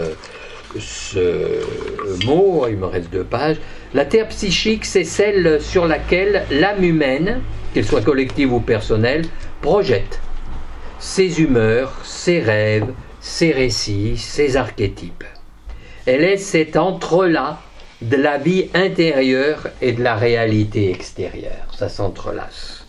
ce mot, il me reste 2 pages. La terre psychique, c'est celle sur laquelle l'âme humaine, qu'elle soit collective ou personnelle, projette ses humeurs, ses rêves, ses récits, ses archétypes. Elle est cet entrelac de la vie intérieure et de la réalité extérieure. Ça s'entrelace.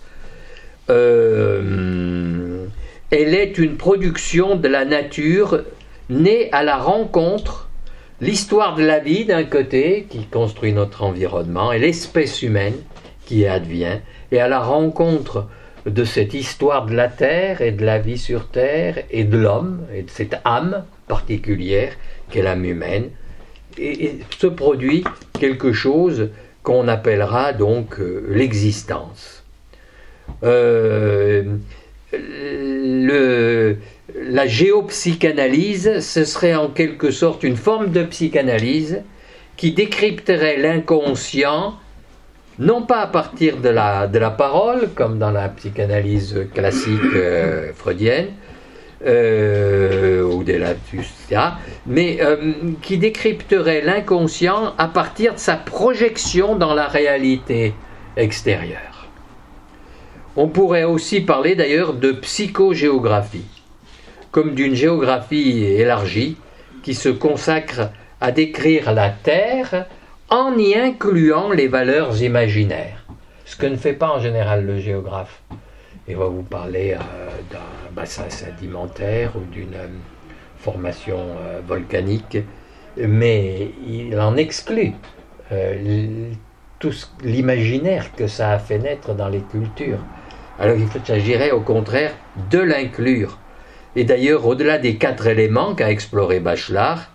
Elle est une production de la nature née à la rencontre, l'histoire de la vie d'un côté, qui construit notre environnement, et l'espèce humaine qui advient, et à la rencontre de cette histoire de la terre et de la vie sur terre et de l'homme, et de cette âme particulière qu'est l'âme humaine, et se produit quelque chose qu'on appellera donc l'existence. La la géopsychanalyse, ce serait en quelque sorte une forme de psychanalyse qui décrypterait l'inconscient, non pas à partir de la parole, comme dans la psychanalyse classique freudienne, ou des lapsus, etc., mais qui décrypterait l'inconscient à partir de sa projection dans la réalité extérieure. On pourrait aussi parler d'ailleurs de psychogéographie, comme d'une géographie élargie qui se consacre à décrire la Terre en y incluant les valeurs imaginaires, ce que ne fait pas en général le géographe. Il va vous parler d'un bassin sédimentaire ou d'une formation volcanique, mais il en exclut tout l'imaginaire que ça a fait naître dans les cultures. Alors il s'agirait au contraire de l'inclure. Et d'ailleurs, au-delà des 4 éléments qu'a exploré Bachelard,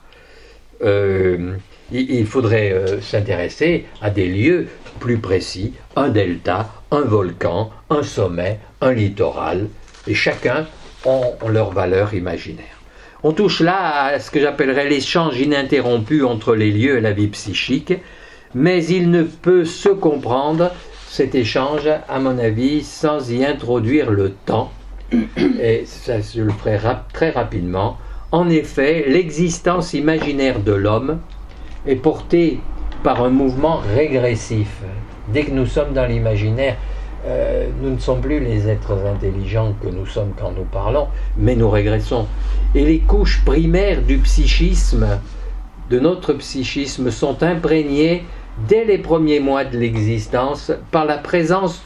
il faudrait s'intéresser à des lieux plus précis, un delta, un volcan, un sommet, un littoral, et chacun ont leur valeur imaginaire. On touche là à ce que j'appellerais l'échange ininterrompu entre les lieux et la vie psychique, mais il ne peut se comprendre, cet échange, à mon avis, sans y introduire le temps, et ça, je le ferai très rapidement. En effet, l'existence imaginaire de l'homme est portée par un mouvement régressif. Dès que nous sommes dans l'imaginaire, nous ne sommes plus les êtres intelligents que nous sommes quand nous parlons, mais nous régressons. Et les couches primaires du psychisme, de notre psychisme, sont imprégnées dès les premiers mois de l'existence par la présence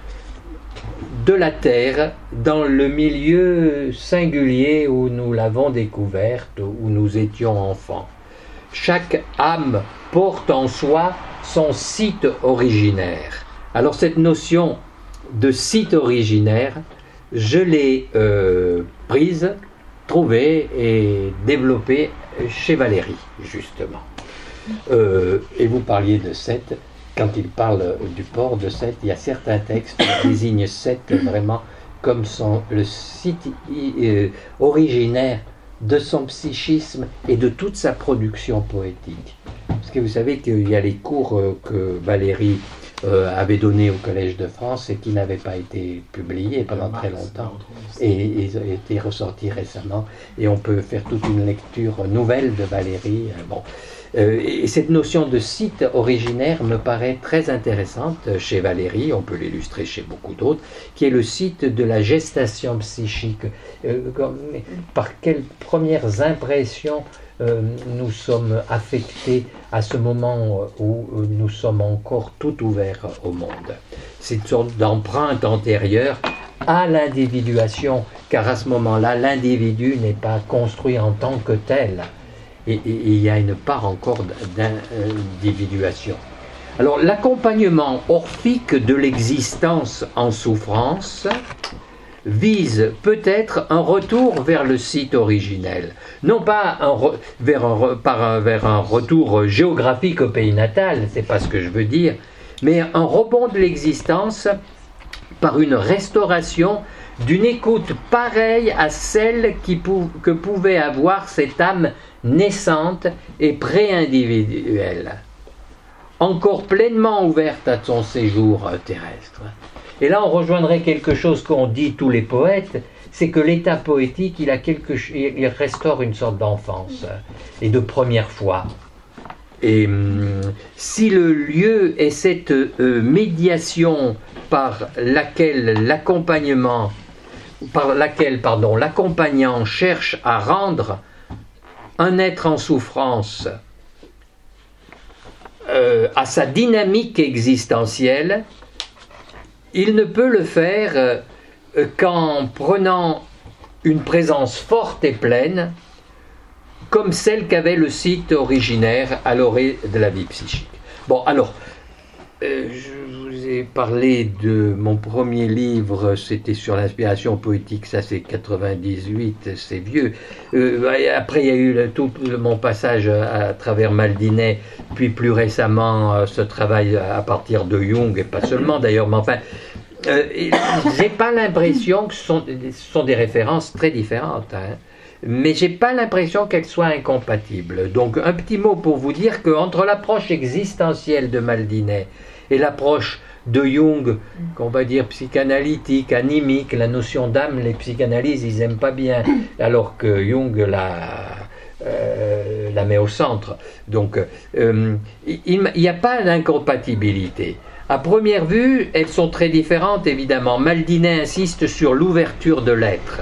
de la Terre dans le milieu singulier où nous l'avons découverte, où nous étions enfants. Chaque âme porte en soi son site originaire. Alors cette notion de site originaire, je l'ai prise, trouvée et développée chez Valéry, justement. Et vous parliez de Sète. Quand il parle du port de Sète, il y a certains textes qui désignent Sète vraiment comme le site originaire de son psychisme et de toute sa production poétique. Parce que vous savez qu'il y a les cours que Valéry avait donnés au Collège de France et qui n'avaient pas été publiés pendant très longtemps. Et ils ont été ressortis récemment. Et on peut faire toute une lecture nouvelle de Valéry. Et cette notion de site originaire me paraît très intéressante chez Valéry, on peut l'illustrer chez beaucoup d'autres, qui est le site de la gestation psychique. Par quelles premières impressions nous sommes affectés à ce moment où nous sommes encore tout ouverts au monde. C'est une sorte d'empreinte antérieure à l'individuation, car à ce moment-là, l'individu n'est pas construit en tant que tel. Et il y a une part encore d'individuation. Alors l'accompagnement orphique de l'existence en souffrance vise peut-être un retour vers le site originel, non pas vers un retour géographique au pays natal, c'est pas ce que je veux dire, mais un rebond de l'existence par une restauration d'une écoute pareille à celle que pouvait avoir cette âme naissante et pré-individuelle, encore pleinement ouverte à son séjour terrestre. Et là, on rejoindrait quelque chose qu'ont dit tous les poètes, c'est que l'état poétique, il restaure une sorte d'enfance et de première fois. Et si le lieu est cette médiation par laquelle l'accompagnant cherche à rendre un être en souffrance à sa dynamique existentielle, il ne peut le faire qu'en prenant une présence forte et pleine, comme celle qu'avait le site originaire à l'orée de la vie psychique. Bon, alors, je vous ai parlé de mon premier livre, c'était sur l'inspiration poétique, ça c'est 98, c'est vieux. Après il y a eu tout mon passage à travers Maldinet, puis plus récemment ce travail à partir de Jung, et pas seulement d'ailleurs, mais enfin, j'ai pas l'impression que ce sont des références très différentes, hein. mais j'ai pas l'impression qu'elles soient incompatibles. Donc un petit mot pour vous dire qu'entre l'approche existentielle de Maldinet et l'approche de Jung, qu'on va dire psychanalytique, animique, la notion d'âme, les psychanalystes, ils aiment pas bien, alors que Jung la met au centre. Donc il n'y a pas d'incompatibilité. À première vue, elles sont très différentes, évidemment. Maldinet insiste sur l'ouverture de l'être.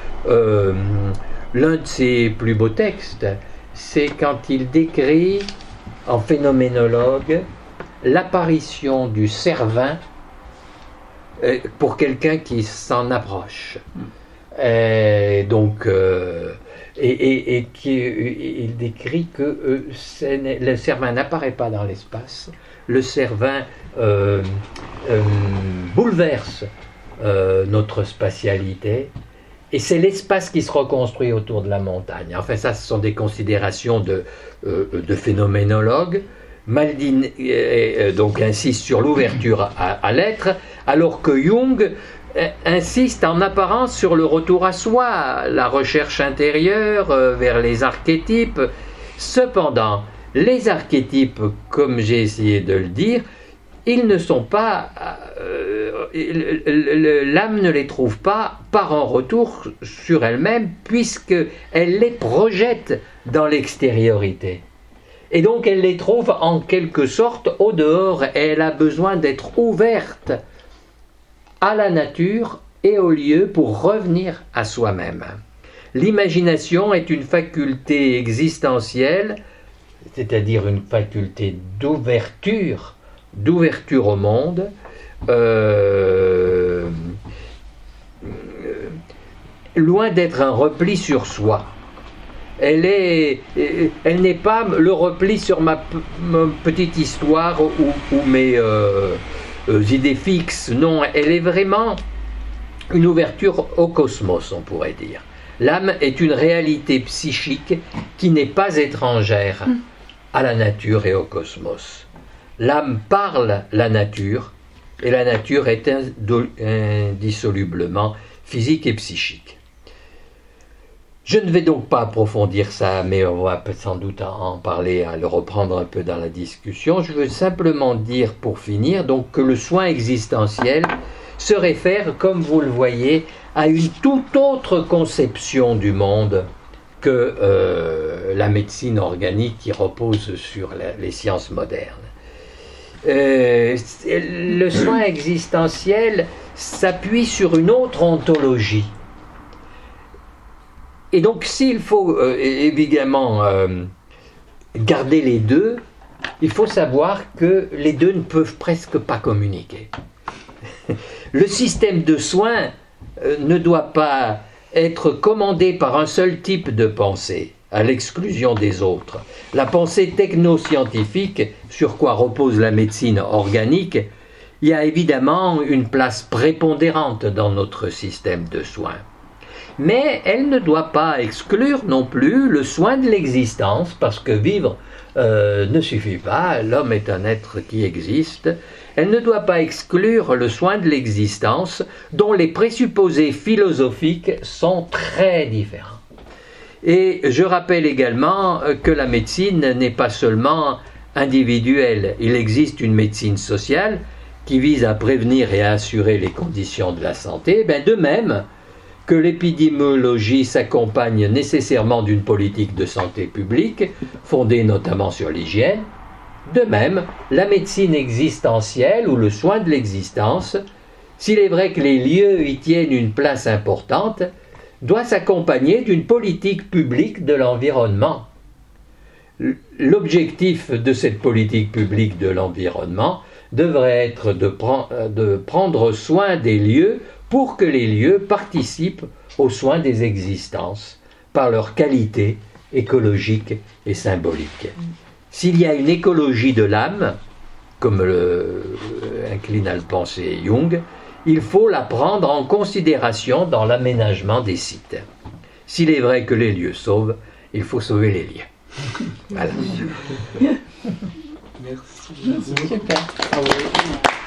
L'un de ses plus beaux textes, c'est quand il décrit, en phénoménologue, l'apparition du cervin pour quelqu'un qui s'en approche. Il décrit que le cervin n'apparaît pas dans l'espace, le cervin bouleverse notre spatialité, et c'est l'espace qui se reconstruit autour de la montagne. Enfin, ça, ce sont des considérations de phénoménologue. Maldinet donc insiste sur l'ouverture à l'être, alors que Jung insiste en apparence sur le retour à soi, la recherche intérieure vers les archétypes. Cependant, les archétypes, comme j'ai essayé de le dire, ils ne sont pas... l'âme ne les trouve pas par un retour sur elle-même, puisqu'elle les projette dans l'extériorité. Et donc elle les trouve en quelque sorte au dehors, et elle a besoin d'être ouverte à la nature et au lieu pour revenir à soi-même. L'imagination est une faculté existentielle, c'est-à-dire une faculté d'ouverture au monde, loin d'être un repli sur soi. Elle n'est pas le repli sur ma petite histoire ou mes idées fixes. Non, elle est vraiment une ouverture au cosmos, on pourrait dire. L'âme est une réalité psychique qui n'est pas étrangère à la nature et au cosmos. L'âme parle la nature, et la nature est indissolublement physique et psychique. Je ne vais donc pas approfondir ça, mais on va sans doute en parler, le reprendre un peu dans la discussion. Je veux simplement dire, pour finir, donc, que le soin existentiel se réfère, comme vous le voyez, à une toute autre conception du monde que la médecine organique qui repose sur les sciences modernes. Le soin existentiel s'appuie sur une autre ontologie. Et donc, s'il faut évidemment garder les deux, il faut savoir que les deux ne peuvent presque pas communiquer. Le système de soins ne doit pas être commandé par un seul type de pensée, à l'exclusion des autres. La pensée technoscientifique, sur quoi repose la médecine organique, il y a évidemment une place prépondérante dans notre système de soins. Mais elle ne doit pas exclure non plus le soin de l'existence, parce que vivre ne suffit pas, l'homme est un être qui existe. Elle ne doit pas exclure le soin de l'existence, dont les présupposés philosophiques sont très différents. Et je rappelle également que la médecine n'est pas seulement individuelle. Il existe une médecine sociale qui vise à prévenir et à assurer les conditions de la santé. De même que l'épidémiologie s'accompagne nécessairement d'une politique de santé publique, fondée notamment sur l'hygiène, de même, la médecine existentielle ou le soin de l'existence, s'il est vrai que les lieux y tiennent une place importante, doit s'accompagner d'une politique publique de l'environnement. L'objectif de cette politique publique de l'environnement devrait être de prendre soin des lieux pour que les lieux participent aux soins des existences par leur qualité écologique et symbolique. S'il y a une écologie de l'âme, comme incline à le penser Jung, il faut la prendre en considération dans l'aménagement des sites. S'il est vrai que les lieux sauvent, il faut sauver les lieux. Voilà. Merci. Super.